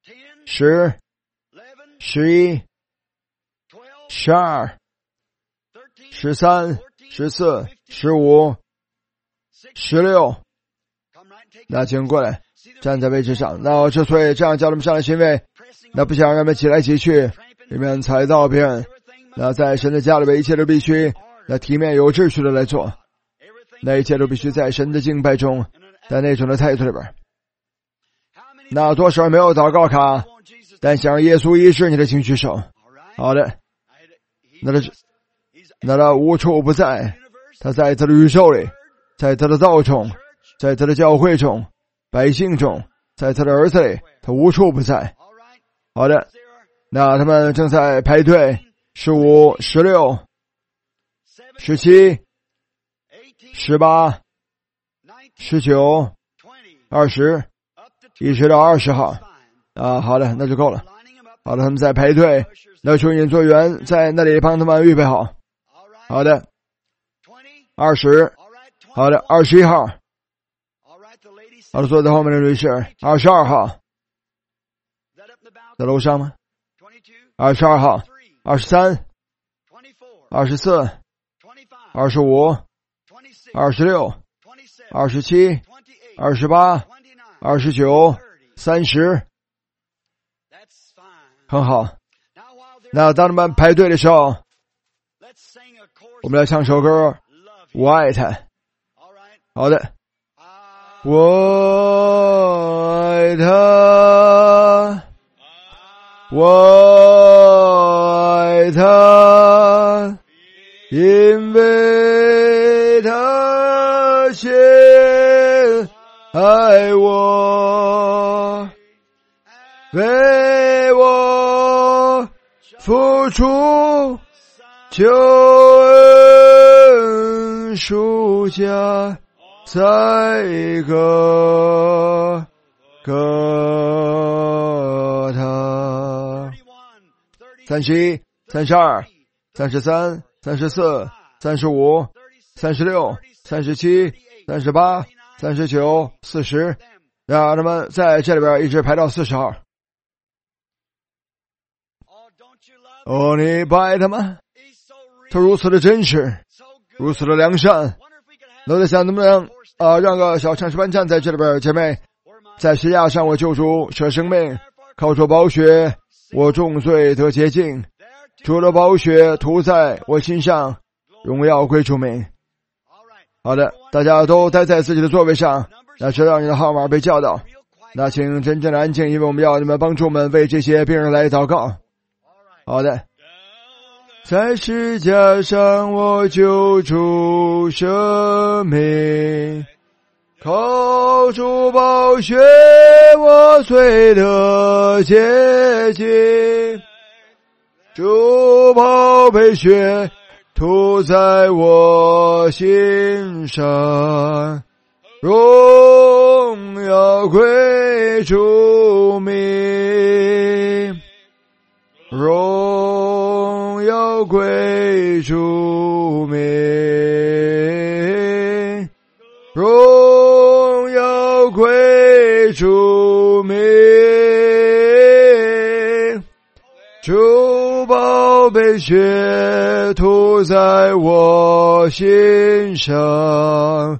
9、10、11、12、13、14、15、16，那请过来站在位置上。那我之所以这样叫他们上来，是因为那不想让他们起来起去，里面踩到别人。那在神的家里边，一切都必须那体面有秩序的来做，那一切都必须在神的敬拜中，在那种的态度里边。那多少人没有祷告卡，但想让耶稣医治你的，请举手。好的，那他无处不在，他在他的宇宙里，在他的道中，在他的教会中，百姓中，在他的儿子里，他无处不在。好的，那他们正在排队，15、16、17、18、19、20，一直到20号。好的，那就够了。好的，他们在排队，那求引作员在那里帮他们预备好。好的，20，好的，21号，好的，坐在后面的女士，22号，在楼上吗？22号，23、24、25、26、27、28、29、30，很好。那当他们排队的时候，我们来唱首歌，我爱他。好的，我爱他，我爱他，因为他先爱我，为我付出救恩赎价，在哥他。31、32、33、34、35、36、37、38、39、40， 让他们在这里边一直排到40号。哦，你不爱他吗？他如此的真实，如此的良善。我在想能不能让个小唱诗班站在这里边，姐妹，在十字架上我救主舍生命，靠着宝血我重罪得洁净，主的宝血涂在我心上，荣耀归主名。好的，大家都待在自己的座位上，那直到你的号码被叫到。那请真正的安静，因为我们要你们帮助我们为这些病人来祷告。好的，在十字架上我救主舍命，靠主宝血我罪得洁净，主宝贝血涂在我心上，荣耀归主名，荣耀归主名，荣耀归主名，主宝贝血涂在我心上，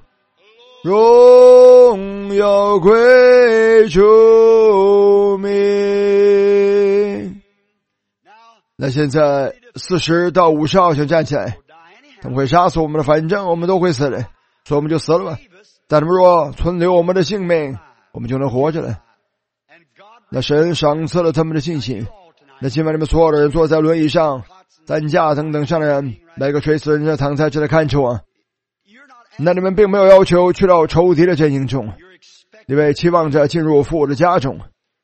荣耀归主名。那现在40到50号请站起来，他们会杀死我们的，反正我们都会死的，所以我们就死了吧。但他们若存留我们的性命，我们就能活着了。那神赏赐了他们的信心。那今晚你们所有的人坐在轮椅上、担架等等上的人，每个垂死人就躺在这里看着我。那你们并没有要求去到仇敌的阵营中，你们期望着进入父的家中，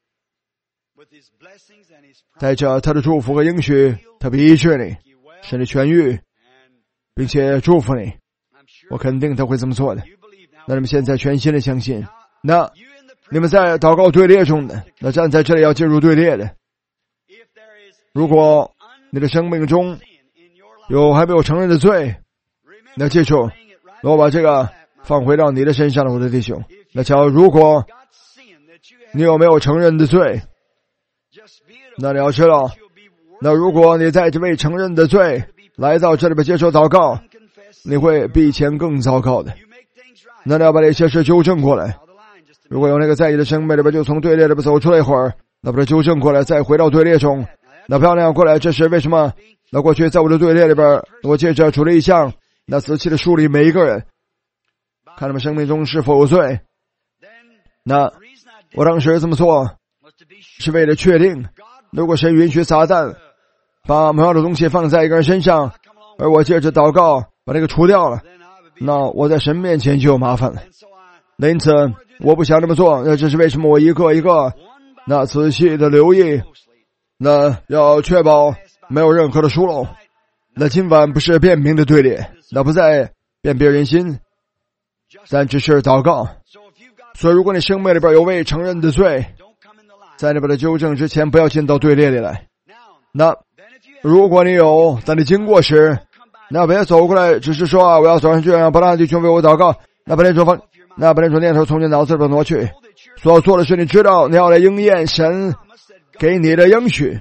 带着他的祝福和应许，他必医治你，使你痊愈，并且祝福你。我肯定他会这么做的。那你们现在全心的相信。那你们在祷告队列中的，那站在这里要进入队列的。如果你的生命中有还没有承认的罪，那记住，我把这个放回到你的身上了，我的弟兄。那瞧，如果你有没有承认的罪，那你要知道，那如果你在这未承认的罪来到这里边接受祷告，你会比以前更糟糕的。那你要把这些事纠正过来。如果有那个在意的生命里边，就从队列里边走出来一会儿，那把它纠正过来，再回到队列中。那不要那样过来，这是为什么？那过去在我的队列里边，我借着主的意象，那仔细的梳理每一个人，看他们生命中是否有罪。那我当时这么做是为了确定，如果神允许撒旦把美好的东西放在一个人身上，而我借着祷告把那个除掉了，那我在神面前就有麻烦了。那因此我不想这么做，那这是为什么我一个一个那仔细的留意，那要确保没有任何的疏漏。那今晚不是辨明的队列，那不再辨别人心，但只是祷告。所以如果你生命里边有未承认的罪，在你把它纠正之前，不要进到队列里来。那如果你有，当你经过时，那别走过来只是说我要走上去，让巴拉弟兄为我祷告，那把那种念头从你脑子里边挪去。所要做的是，你知道你要来应验神给你的应许，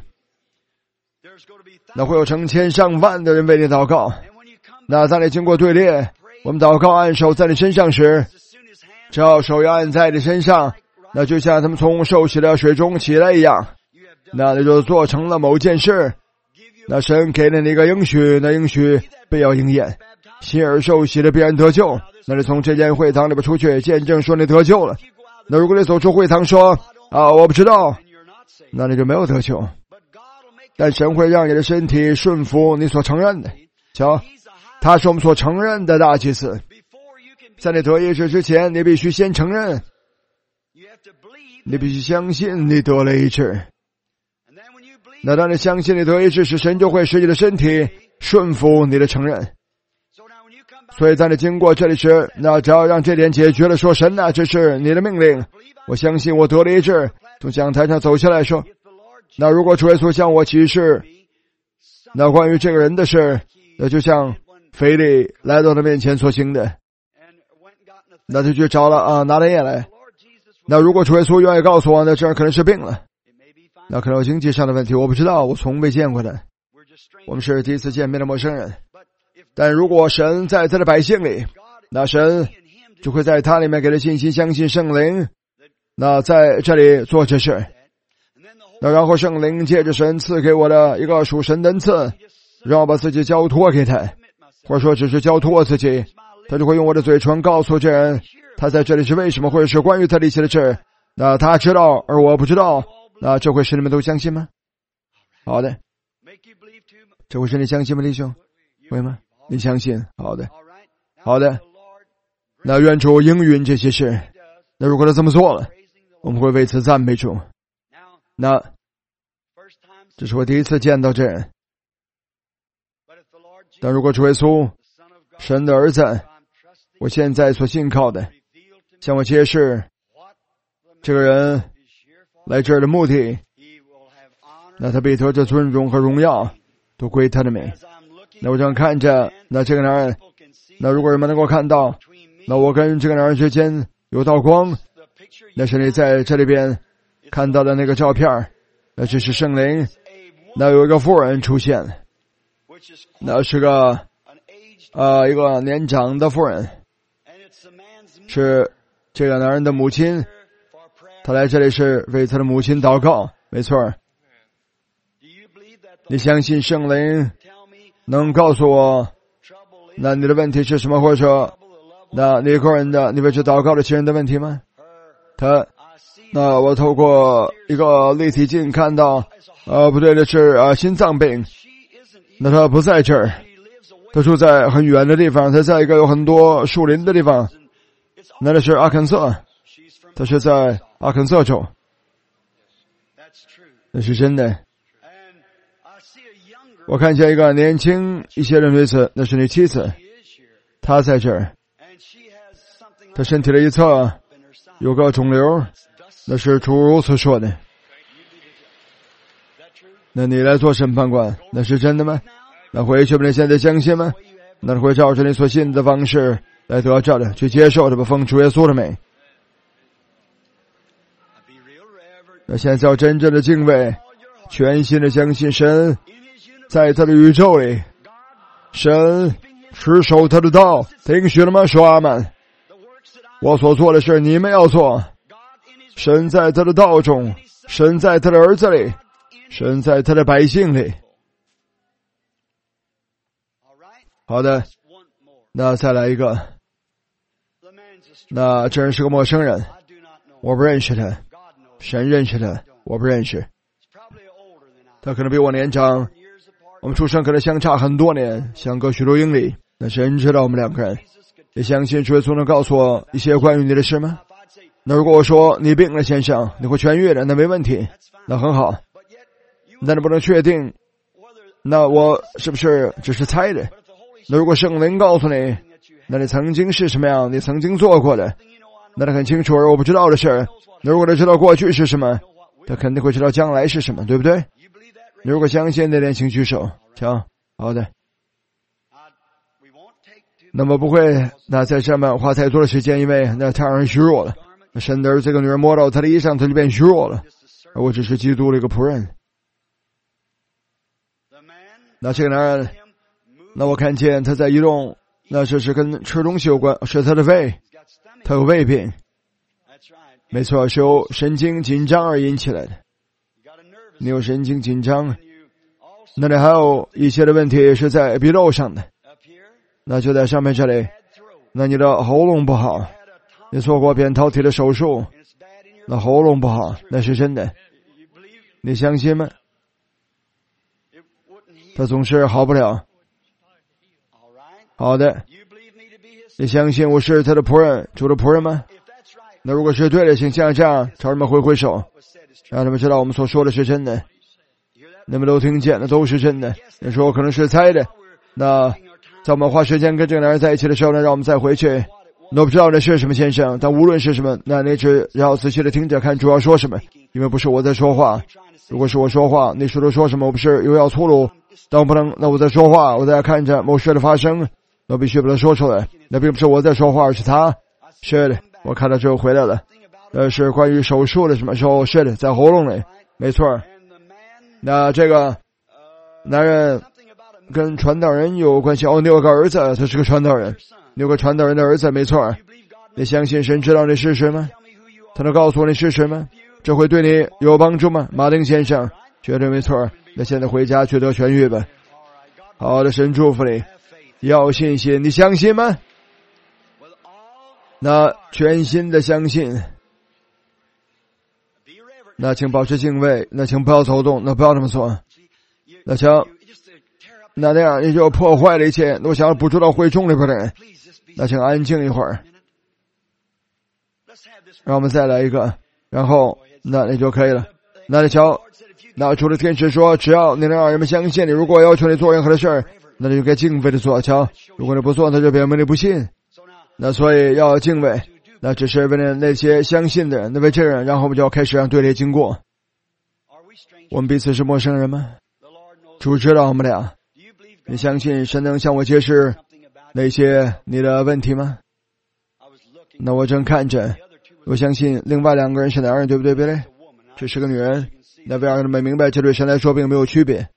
那会有成千上万的人为你祷告。那当你经过队列，我们祷告按手在你身上时，只要手要按在你身上，那就像他们从受洗的水中起来一样，那你就做成了某件事。那神给了你一个应许，那应许必要应验。信而受洗的必然得救。那你从这间会堂里边出去，见证说你得救了。那如果你走出会堂说我不知道，那你就没有得救。但神会让你的身体顺服你所承认的。瞧，他是我们所承认的大祭司。在你得医治之前，你必须先承认，你必须相信你得了医治。那当你相信你得医治时，神就会使你的身体顺服你的承认。所以在你经过这里时，那只要让这点解决了，说神啊，这是你的命令，我相信我得了医治，从讲台上走下来说，那如果主耶稣向我启示那关于这个人的事，那就像腓利来到他面前所行的，那就去找了拿但业来， 那如果主耶稣愿意告诉我，那这人可能是病了，那可能有经济上的问题，我不知道，我从未见过他，我们是第一次见面的陌生人。但如果神在他的百姓里，那神就会在他里面给他信心，相信圣灵，那在这里做这事。那然后圣灵借着神赐给我的一个属神的恩赐，让我把自己交托给他，或者说只是交托自己，他就会用我的嘴唇告诉这人他在这里是为什么，或者是关于他的一些的事，那他知道而我不知道，那这会使你们都相信吗？好的，这会使你相信吗，弟兄？会吗？你相信？好的，好的。那愿主应允这些事。那如果他这么做了，我们会为此赞美主。那这是我第一次见到这人。但如果主耶稣，神的儿子，我现在所信靠的，向我揭示这个人来这儿的目的，那他必得着尊荣和荣耀都归他的名。那我这样看着，那这个男人，那如果人们能够看到，那我跟这个男人之间有道光，那是你在这里边看到的那个照片，那只是圣灵。那有一个妇人出现，那是个一个年长的妇人，是这个男人的母亲，他来这里是为他的母亲祷告，没错。你相信圣灵能告诉我，那你的问题是什么，或者说那你个人的，你为这祷告的亲人的问题吗？那我透过一个立体镜看到，不对，那是心脏病。那他不在这儿，他住在很远的地方，他在一个有很多树林的地方。那是阿肯色，他是在阿肯色州，那是真的。我看见一个年轻一些的女子，那是你妻子，她在这儿，她身体的一侧有个肿瘤，那是主如此说的。那你来做审判官，那是真的吗？那回去吧，你现在相信吗？那会照着你所信的方式来得着的，去接受的吧，奉主耶稣的名。那现在要真正的敬畏，全心的相信神，在他的宇宙里，神持守他的道，听许了吗？说阿们。我所做的事你们要做。神在他的道中，神在他的儿子里，神在他的百姓里。好的，那再来一个。那这人是个陌生人，我不认识他，神认识他，我不认识。他可能比我年长，我们出生可能相差很多年，相隔许多英里。那神知道我们两个人。你相信主耶稣能告诉我一些关于你的事吗？那如果我说你病了，先生，你会痊愈的，那没问题，那很好。但你不能确定，那我是不是只是猜的？那如果圣灵告诉你，那你曾经是什么样，你曾经做过的，那他很清楚，而我不知道的事。那如果他知道过去是什么，他肯定会知道将来是什么，对不对？你如果相信那点，请举手。瞧，好的。那么不会，那在上面花太多的时间，因为那太让人虚弱了。神的儿子这个女人摸到他的衣裳，他就变虚弱了。而我只是基督的一个仆人。那这个男人，那我看见他在移动，那这是跟吃东西有关，是他的胃，他有胃病。没错，是由神经紧张而引起来的。你有神经紧张，那你还有一些的问题是在鼻窦上的，那就在上面这里。那你的喉咙不好，你做过扁桃体的手术，那喉咙不好，那是真的。你相信吗？他总是好不了。好的，你相信我是他的仆人，主的仆人吗？那如果是对的，请像这样朝人们挥挥手，让他们知道我们所说的是真的。你们都听见，那都是真的。你说我可能是猜的，那在我们花时间跟这个男人在一起的时候呢，让我们再回去。你都不知道那是什么，先生，但无论是什么，那你只要仔细的听着看主要说什么，因为不是我在说话。如果是我说话，你说的说什么，我不是又要粗鲁，但我不能，那我在说话，我在看着某事的发生，我必须把它说出来。那并不是我在说话，而是他。是的，我看到之后回来了。 是关于手术的什么时候？是的，在喉咙里，没错。那这个男人跟传道人有关系。你有个儿子，他是个传道人，你有个传道人的儿子，没错。你相信神知道你是谁吗？他能告诉我你是谁吗？这会对你有帮助吗？马丁先生，绝对没错。那现在回家去得痊愈吧。好的，神祝福你，要信心，你相信吗？那全心的相信。那请保持敬畏，那请不要走动，那不要这么做。那请那样你就破坏了一切。我想要捕捉到会众里边的人，那请安静一会儿，让我们再来一个，然后那你就可以了。那你瞧，那主的天使说，只要你能让人们相信你，如果要求你做任何的事儿，那你就该敬畏的做。瞧，如果你不做，那就表明你不信。那所以要敬畏，那只是为了那些相信的人，那为这个人，然后我们就要开始让队列经过。我们彼此是陌生人吗？主知道我们俩。你相信神能向我揭示那些你的问题吗？那我正看着，我相信另外两个人是男人，对不对？这是个女人。那为让他们明白，这对神来说并没有区别。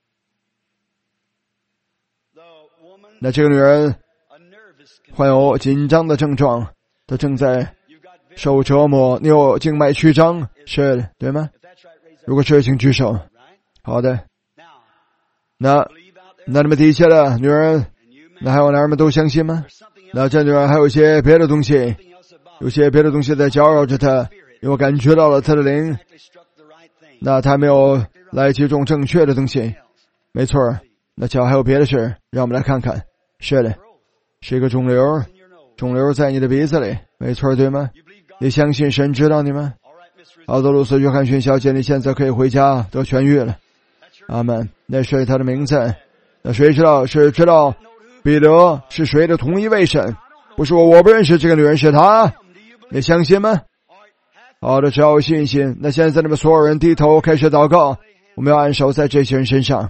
那这个女人患有紧张的症状，她正在受折磨。你有静脉曲张，是的，对吗？如果是，请举手。好的。那你们底下的女人，那还有男人们都相信吗？那这女人还有一些别的东西，有些别的东西在搅扰着她，因为我感觉到了她的灵。那她没有来击中正确的东西，没错。那瞧，还有别的事，让我们来看看。是的，是一个肿瘤，肿瘤在你的鼻子里，没错，对吗？你相信神知道你吗？奥德鲁斯约翰逊小姐，你现在可以回家得痊愈了。阿门。那是他的名字。那谁知道是知道彼得是谁的同一位神？不是我不认识这个女人，是他。你相信吗？好的，只要有信心。那现在你们所有人低头开始祷告，我们要按手在这些人身上。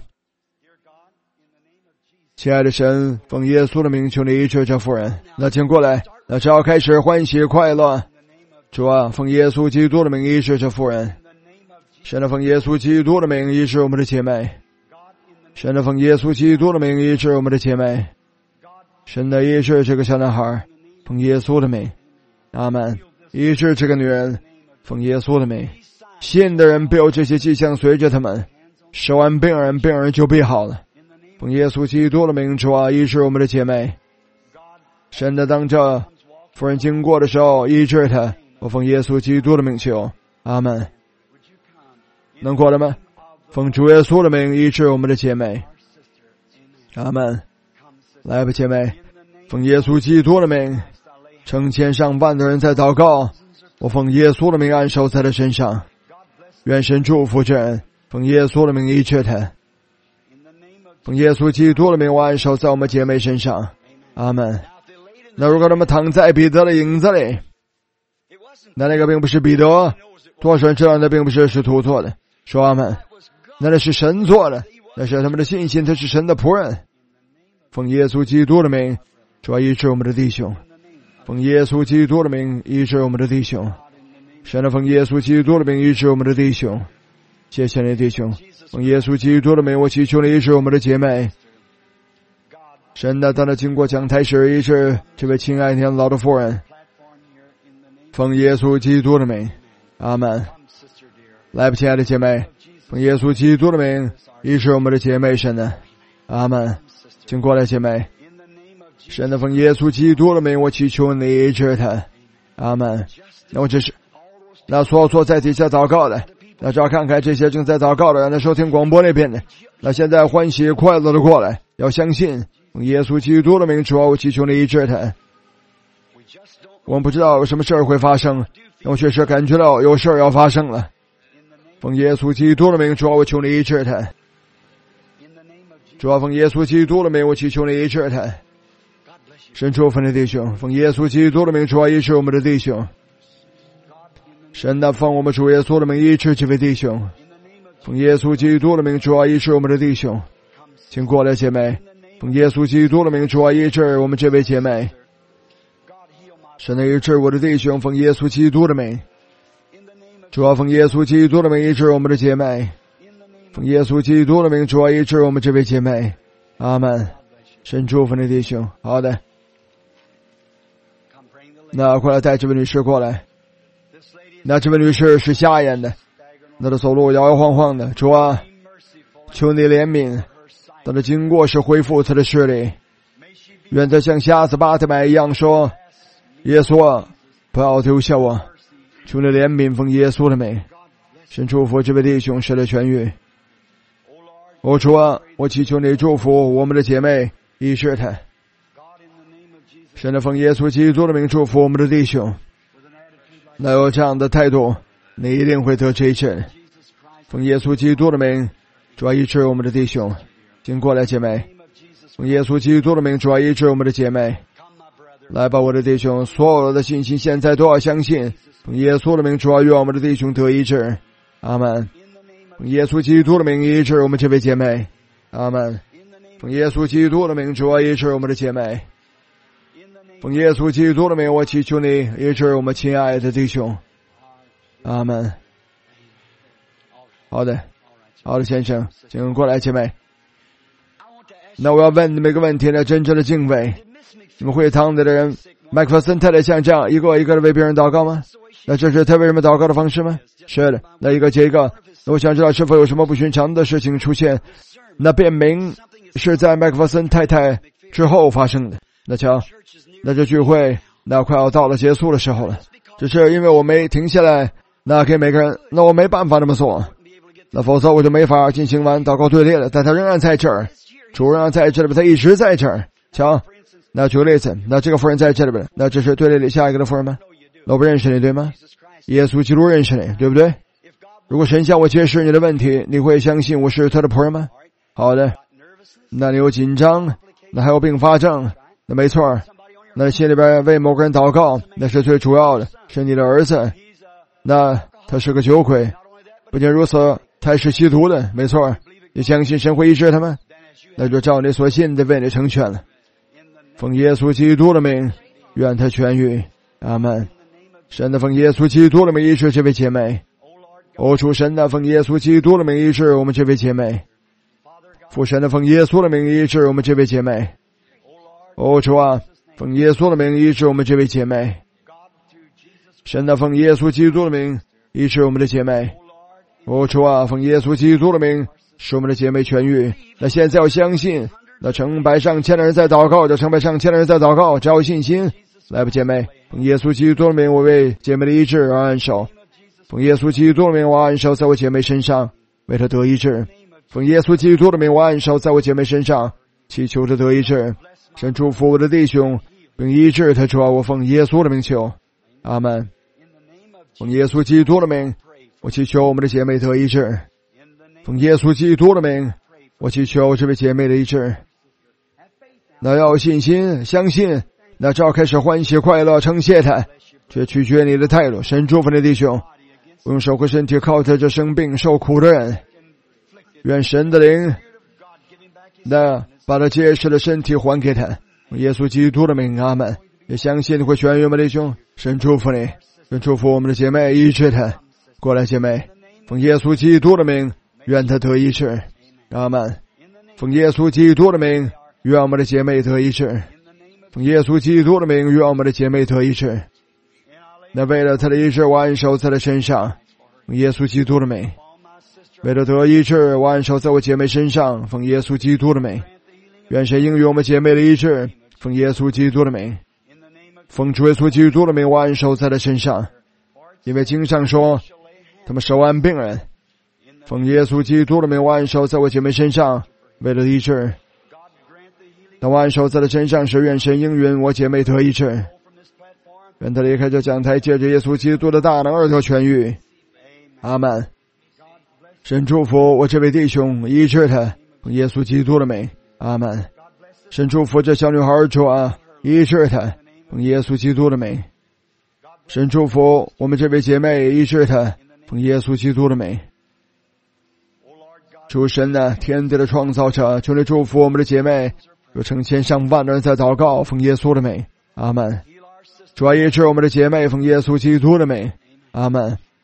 亲爱的神，奉耶稣的名求你医治这妇人。那请过来，那只要开始欢喜快乐。主啊，奉耶稣基督的名医治这妇人。神的奉耶稣基督的名医治我们的姐妹。神的奉耶稣基督的名医治我们的姐妹。神的医治这个小男孩，奉耶稣的名。阿门。医治这个女人，奉耶稣的名。信的人必有这些迹象随着他们。手按病人，病人就必好了。奉耶稣基督的名，主啊，医治我们的姐妹。神的当着妇人经过的时候医治她，我奉耶稣基督的名求。阿门。能过了吗？奉主耶稣的名医治我们的姐妹。阿门。来吧，姐妹，奉耶稣基督的名，成千上万的人在祷告，我奉耶稣的名按手在他身上。愿神祝福这人，奉耶稣的名医治他。奉耶稣基督的名，我按手在我们姐妹身上。阿门。那如果他们躺在彼得的影子里，那个并不是彼得，多少人知道那并不是使徒做的，说阿门。那是神做的，那是他们的信心，他是神的仆人。奉耶稣基督的名，主要医治我们的弟兄。奉耶稣基督的名医治我们的弟兄。神的奉耶稣基督的名医治我们的弟兄。谢谢你弟兄。奉耶稣基督的名，我祈求你医治我们的姐妹。神的当他经过讲台时医治这位亲爱年老的妇人。奉耶稣基督的名。阿门。来吧，亲爱的姐妹，奉耶稣基督的名医治我们的姐妹。神的阿门。请过来，姐妹。神的奉耶稣基督的名，我祈求你医治他。阿门。那我只是那所有坐在底下祷告的，那只要看看这些正在祷告的，那收听广播那边的，那现在欢喜快乐的过来，要相信奉耶稣基督的名，主啊，我祈求你医治他。我们不知道有什么事儿会发生，但我确实感觉到有事儿要发生了。奉耶稣基督的名，主啊，我求你医治他。主啊，奉耶稣基督的名，我祈求你医治他。神祝福你弟兄，奉耶稣基督的名，主啊，医治我们的弟兄。神的奉我们主耶稣的名医治这位弟兄。奉耶稣基督的名，主啊，医治我们的弟兄。请过来，姐妹。奉耶稣基督的名，主啊，医治我们这位姐妹。神的医治我的弟兄，奉耶稣基督的名。 主啊，奉耶稣基督的名医治我们的姐妹，奉耶稣基督的名，主啊，医治我们这位姐妹。阿门。神祝福你弟兄。好的，那快来带这位女士过来。那这位女士是瞎眼的，那她走路摇摇晃晃的。主啊，求你怜悯，她的经过是恢复她的视力。愿她像瞎子巴提买一样说：耶稣啊，不要丢下我，求你怜悯，奉耶稣的名。神祝福这位弟兄，使他痊愈。主啊，我祈求你祝福我们的姐妹，医治她。神的奉耶稣基督的名祝福我们的弟兄。那有这样的态度，你一定会得这一治。奉耶稣基督的名，主要医治我们的弟兄。请过来，姐妹。奉耶稣基督的名，主要医治我们的姐妹。来吧，我的弟兄，所有的信心现在都要相信。奉耶稣的名，主要愿我们的弟兄得医治。阿门。奉耶稣基督的名医治我们这位姐妹。阿门。奉耶稣基督的名，主要医治我们的姐妹。奉耶稣基督的名，我祈求你医治我们亲爱的弟兄。阿门。好的，好的，先生，请过来，姐妹。那我要问你们一个问题呢，真正的敬畏。你们会堂的人，麦克弗森太太像这样一个一个的为别人祷告吗？那这是他为人们祷告的方式吗？是的。那一个接一个，我想知道是否有什么不寻常的事情出现。那辨明是在麦克弗森太太之后发生的。那瞧，那这聚会那快要到了结束的时候了，只是因为我没停下来，那给每个人，那我没办法这么做，那否则我就没法进行完祷告队列了。但他仍然在这儿，主仍然在这里边，他一直在这儿。瞧，那举个例子，那这个夫人在这里边，那这是队列里下一个的夫人吗？那我不认识你，对吗？耶稣基督认识你，对不对？如果神向我揭示你的问题，你会相信我是他的仆人吗？好的。那你有紧张，那还有并发症，那没错，那心里边为某个人祷告，那是最主要的，是你的儿子，那他是个酒鬼，不仅如此，他还是吸毒的，没错，你相信神会医治他吗？那就照你所信的为你成全了。奉耶稣基督的名，愿他痊愈。阿门。神的奉耶稣基督的名医治这位姐妹。主神的奉耶稣基督的名医治我们这位姐妹。父神的奉耶稣的名医治我们这位姐妹。主啊，奉耶稣的名医治我们这位姐妹。神的奉耶稣基督的名医治我们的姐妹。主啊，奉耶稣基督的名使我们的姐妹痊愈。那现在要相信，那成百上千的人在祷告，就成百上千的人在祷告，只要有信心。来吧，姐妹，奉耶稣基督的名，我为姐妹的医治而按手。奉耶稣基督的名，我按手在我姐妹身上，为她得医治。奉耶稣基督的名，我按手在我姐妹身上，祈求她得医治。神祝福我的弟兄，并医治他。主啊，我奉耶稣的名求。阿门。奉耶稣基督的名，我祈求我们的姐妹得医治。奉耶稣基督的名，我祈求这位姐妹的医治。那要有信心，相信，那只要开始欢喜快乐称谢他，这取决你的态度。神祝福你的弟兄，不用守护身体，靠着这生病受苦的人。愿神的灵那把他结实的身体还给他。耶稣基督的名，阿门。也相信你会痊愈我们的弟兄。神祝福你，愿祝福我们的姐妹，医治他。过来，姐妹，奉耶稣基督的名，愿他得医治。阿门。奉耶稣基督的名，愿我们的姐妹得医治。奉耶稣基督的名，愿我们的姐妹得医治。那为了他的医治，我按手在他身上。奉耶稣基督的名，为了得医治，我按手在我姐妹身上。奉耶稣基督的名，愿神应允我们姐妹的医治。奉耶稣基督的名，奉主耶稣基督的名，我按手在他身上。因为经上说，他们手按病人。奉耶稣基督的名，我按手在我姐妹身上，为了医治。当我按手在他身上时，愿神应允我姐妹得医治。愿他离开这讲台，借着耶稣基督的大能而得痊愈。阿门。神祝福我这位弟兄，医治他。奉耶稣基督的名，阿门。神祝福这小女孩，主啊，医治她。奉耶稣基督的名。神祝福我们这位姐妹，医治她。奉耶稣基督的名。主神啊，天地的创造者，求你祝福我们的姐妹，有成千上万的人在祷告。奉耶稣的名，阿门。主啊，医治我们的姐妹，奉耶稣基督的名，阿门。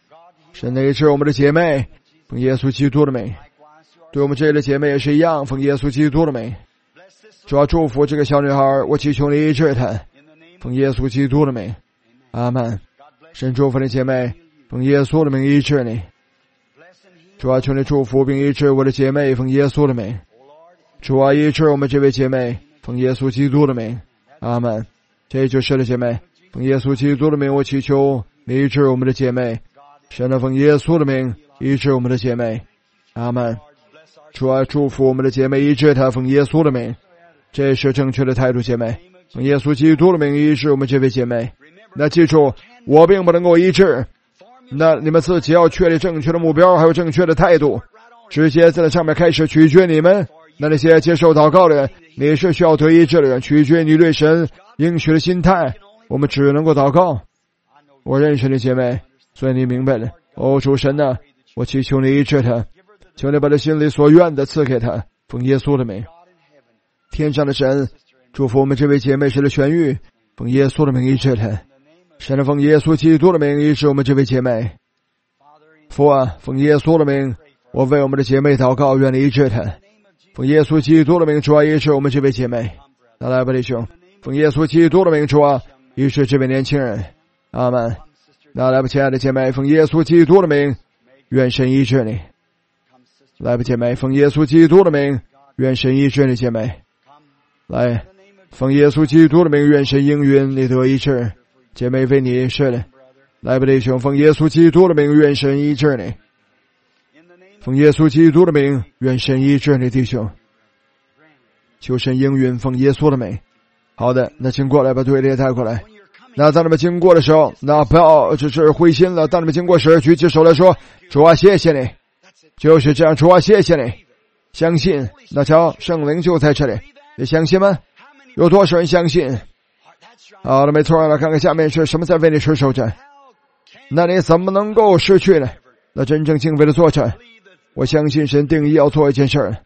神的医治我们的姐妹，奉耶稣基督的名。对我们这里的姐妹也是一样，奉耶稣基督的名。主要祝福这个小女孩，我祈求你医治她，奉耶稣基督的名。阿们。神祝福你姐妹，奉耶稣的名医治你。主啊，求你祝福并医治我的姐妹，奉耶稣的名。主啊，医治我们这位姐妹，奉耶稣基督的名。阿们。这就是了，姐妹，奉耶稣基督的名，我祈求你医治我们的姐妹。神的奉耶稣的名医治我们的姐妹。阿们。主啊，祝福我们的姐妹，医治她，奉耶稣的名。这是正确的态度，姐妹。奉耶稣基督的名医治我们这位姐妹。那记住，我并不能够医治，那你们自己要确立正确的目标，还有正确的态度，直接在那上面开始取决你们。那些接受祷告的人，你是需要得医治的人，取决你对神应许的心态。我们只能够祷告。我认识你姐妹，所以你明白了。主神啊，我祈求你医治他，求你把他心里所愿的赐给他，奉耶稣的名。天上的神祝福我们这位姐妹是的痊愈，奉耶稣的名医治他。神的奉耶稣基督的名医治我们这位姐妹。父啊，奉耶稣的名，我为我们的姐妹祷告，愿你医治她。奉耶稣基督的名，主啊，医治我们这位姐妹。那来吧，弟兄，奉耶稣基督的名，主啊，医治这位年轻人。阿们。那来吧，亲爱的姐妹，奉耶稣基督的名，愿神医治你。来吧，姐妹，奉耶稣基督的名，愿神医治你，姐妹。来，奉耶稣基督的名，愿神应允你得医治。姐妹为你是的。来吧，弟兄，奉耶稣基督的名，愿神医治你。奉耶稣基督的名，愿神医治你，弟兄。求神应允，奉耶稣的名。好的，那请过来把队列带过来。那当你们经过的时候，那不要只是灰心了。当你们经过时，举起手来说：主啊，谢谢你。就是这样，主啊，谢谢你。相信，那瞧，圣灵就在这里。你相信吗？有多少人相信？好的，没错。来看看下面是什么在为你持守着。那你怎么能够失去呢？那真正敬畏的作者，我相信神定义要做一件事儿。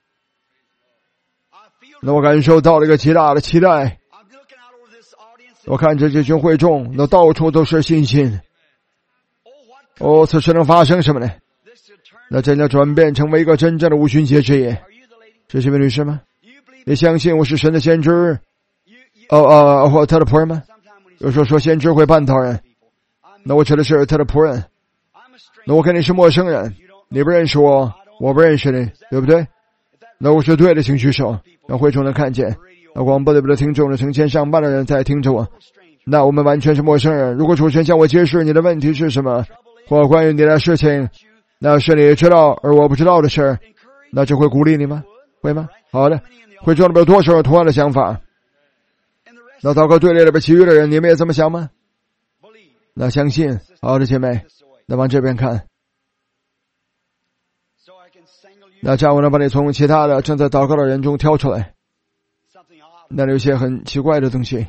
那我感受到了一个极大的期待。我看着这群会众，那到处都是信心。此时能发生什么呢？那真的转变成为一个真正的五旬节之夜。这是一位女士吗？你相信我是神的先知？或他的仆人吗？有时候说先知会绊倒人，那我指的是他的仆人。那我跟你是陌生人，你不认识我，我不认识你，对不对？那我是对的，请举手，让会众能看见。那广播里边的听众的成千上万的人在听着我，那我们完全是陌生人。如果主持人向我揭示你的问题是什么，或关于你的事情，那是你知道而我不知道的事，那这会鼓励你吗？会吗？好的，会众里边有多少有同样的想法？那祷告队列里边其余的人，你们也这么想吗？那相信。好的，姐妹，那往这边看。那这样我能把你从其他的正在祷告的人中挑出来。那里有些很奇怪的东西。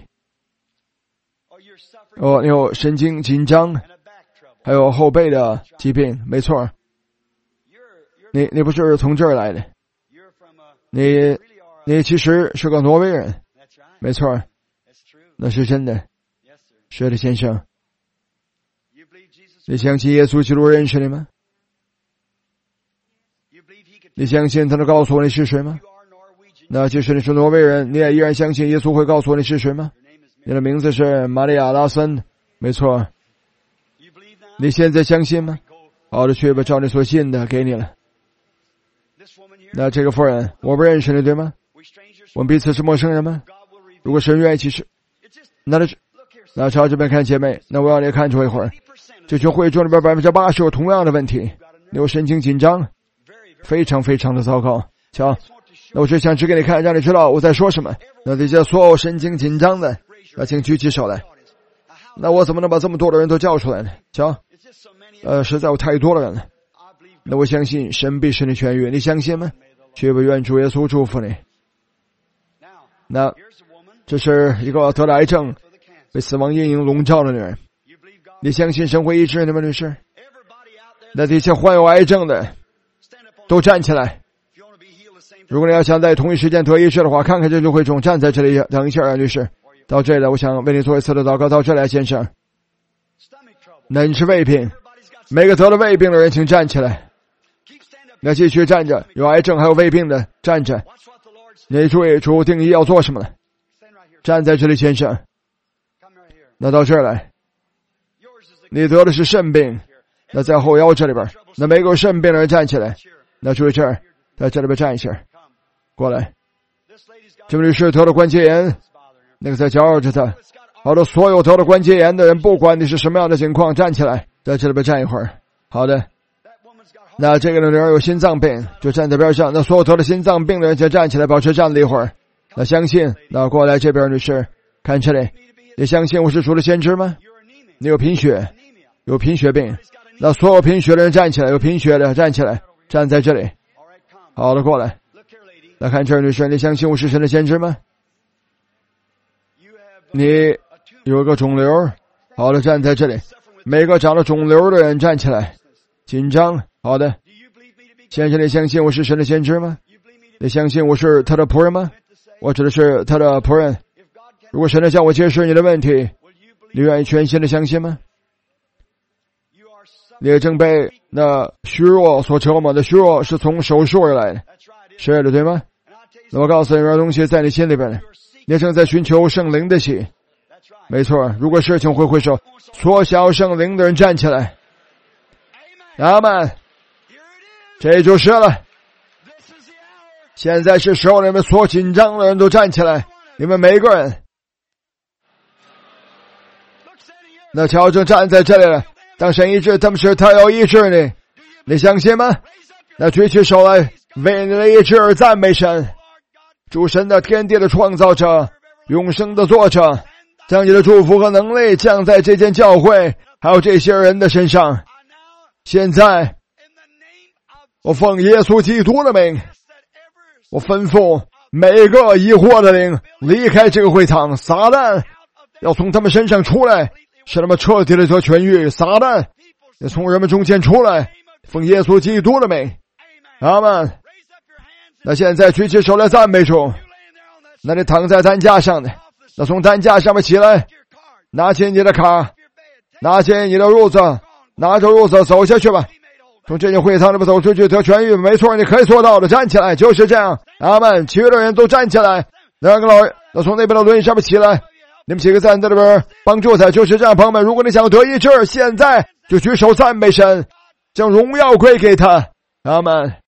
你有神经紧张，还有后背的疾病，没错。你不是从这儿来的，你其实是个挪威人，没错。那是真的。是的，先生。你相信耶稣基督认识你吗？你相信他能告诉我你是谁吗？那即使你是挪威人，你也依然相信耶稣会告诉我你是谁吗？你的名字是玛利亚拉森，没错。你现在相信吗？好的，去吧，照你所信的给你了。那这个妇人，我不认识你，对吗？我们彼此是陌生人吗？如果神愿意启示，那朝这边看，姐妹，那我要你看出一会儿，这群会众里边80%有同样的问题。你有神经紧张，非常非常的糟糕。瞧，那我只想指给你看，让你知道我在说什么。那这些所有神经紧张的，那请举起手来。那我怎么能把这么多的人都叫出来呢？瞧，实在有太多的人了。那我相信神必使你痊愈，你相信吗？去吧，愿主耶稣祝福你。那这是一个得了癌症、被死亡阴影笼罩的女人。你相信神会医治你们，女士？那这些患有癌症的都站起来。如果你要想在同一时间得医治的话，看看这就会众站在这里等一下，女士。到这里，我想为你做一次的祷告。到这里，先生。那你是胃病， 每个得了胃病的人请站起来。那继续站着，有癌症还有胃病的站着。你注意主定义要做什么了。站在这里，先生。那到这儿来。你得的是肾病，那在后腰这里边。那每个有肾病的人站起来。那注意这儿，在这里边站一下。过来。这位女士得了关节炎，那个在搅扰着她。好的，所有得了关节炎的人，不管你是什么样的情况，站起来，在这里边站一会儿。好的。那这个女人有心脏病，就站在边上。那所有得了心脏病的人就站起来，保持站立一会儿。那相信，那过来这边女士，看这里，你相信我是主的先知吗？你有贫血，有贫血病。那所有贫血的人站起来，有贫血的站起来，站在这里。好的，过来。那看这儿女士，你相信我是神的先知吗？你有个肿瘤。好的，站在这里。每个长了肿瘤的人站起来。紧张。好的，先生，你相信我是神的先知吗？你相信我是他的仆人吗？我指的是他的仆人。如果神能向我揭示你的问题，你愿意全心的相信吗？你也正被那虚弱所折磨的，虚弱是从手术而来的，是的，对吗？那我告诉你，有东西在你心里边呢，你正在寻求圣灵的喜。没错，如果事情会手，所想要圣灵的人站起来。阿们。这就是了。现在是时候，你们所紧张的人都站起来，你们每个人。那乔正站在这里了。当神医治他们时，他要医治你，你相信吗？那举起手来，为你的医治而赞美神。主神的天地的创造者，永生的作者，将你的祝福和能力降在这间教会还有这些人的身上。现在我奉耶稣基督的名，我吩咐每个疑惑的灵离开这个会场，撒旦要从他们身上出来，使他们彻底的得痊愈。撒旦要从人们中间出来，奉耶稣基督的名。阿们。那现在举起手来赞美主。那你躺在担架上的，那从担架上面起来，拿起你的卡，拿起你的褥子，拿着褥子走下去吧。从这间会堂里面走出去得痊愈，没错，你可以做到的。站起来，就是这样。阿们。其余的人都站起来。两个老人，那从那边的轮椅上面起来。你们几个站在那边帮助他，就是这样。朋友们，如果你想得医治，现在就举手赞美神，将荣耀归给他。阿们。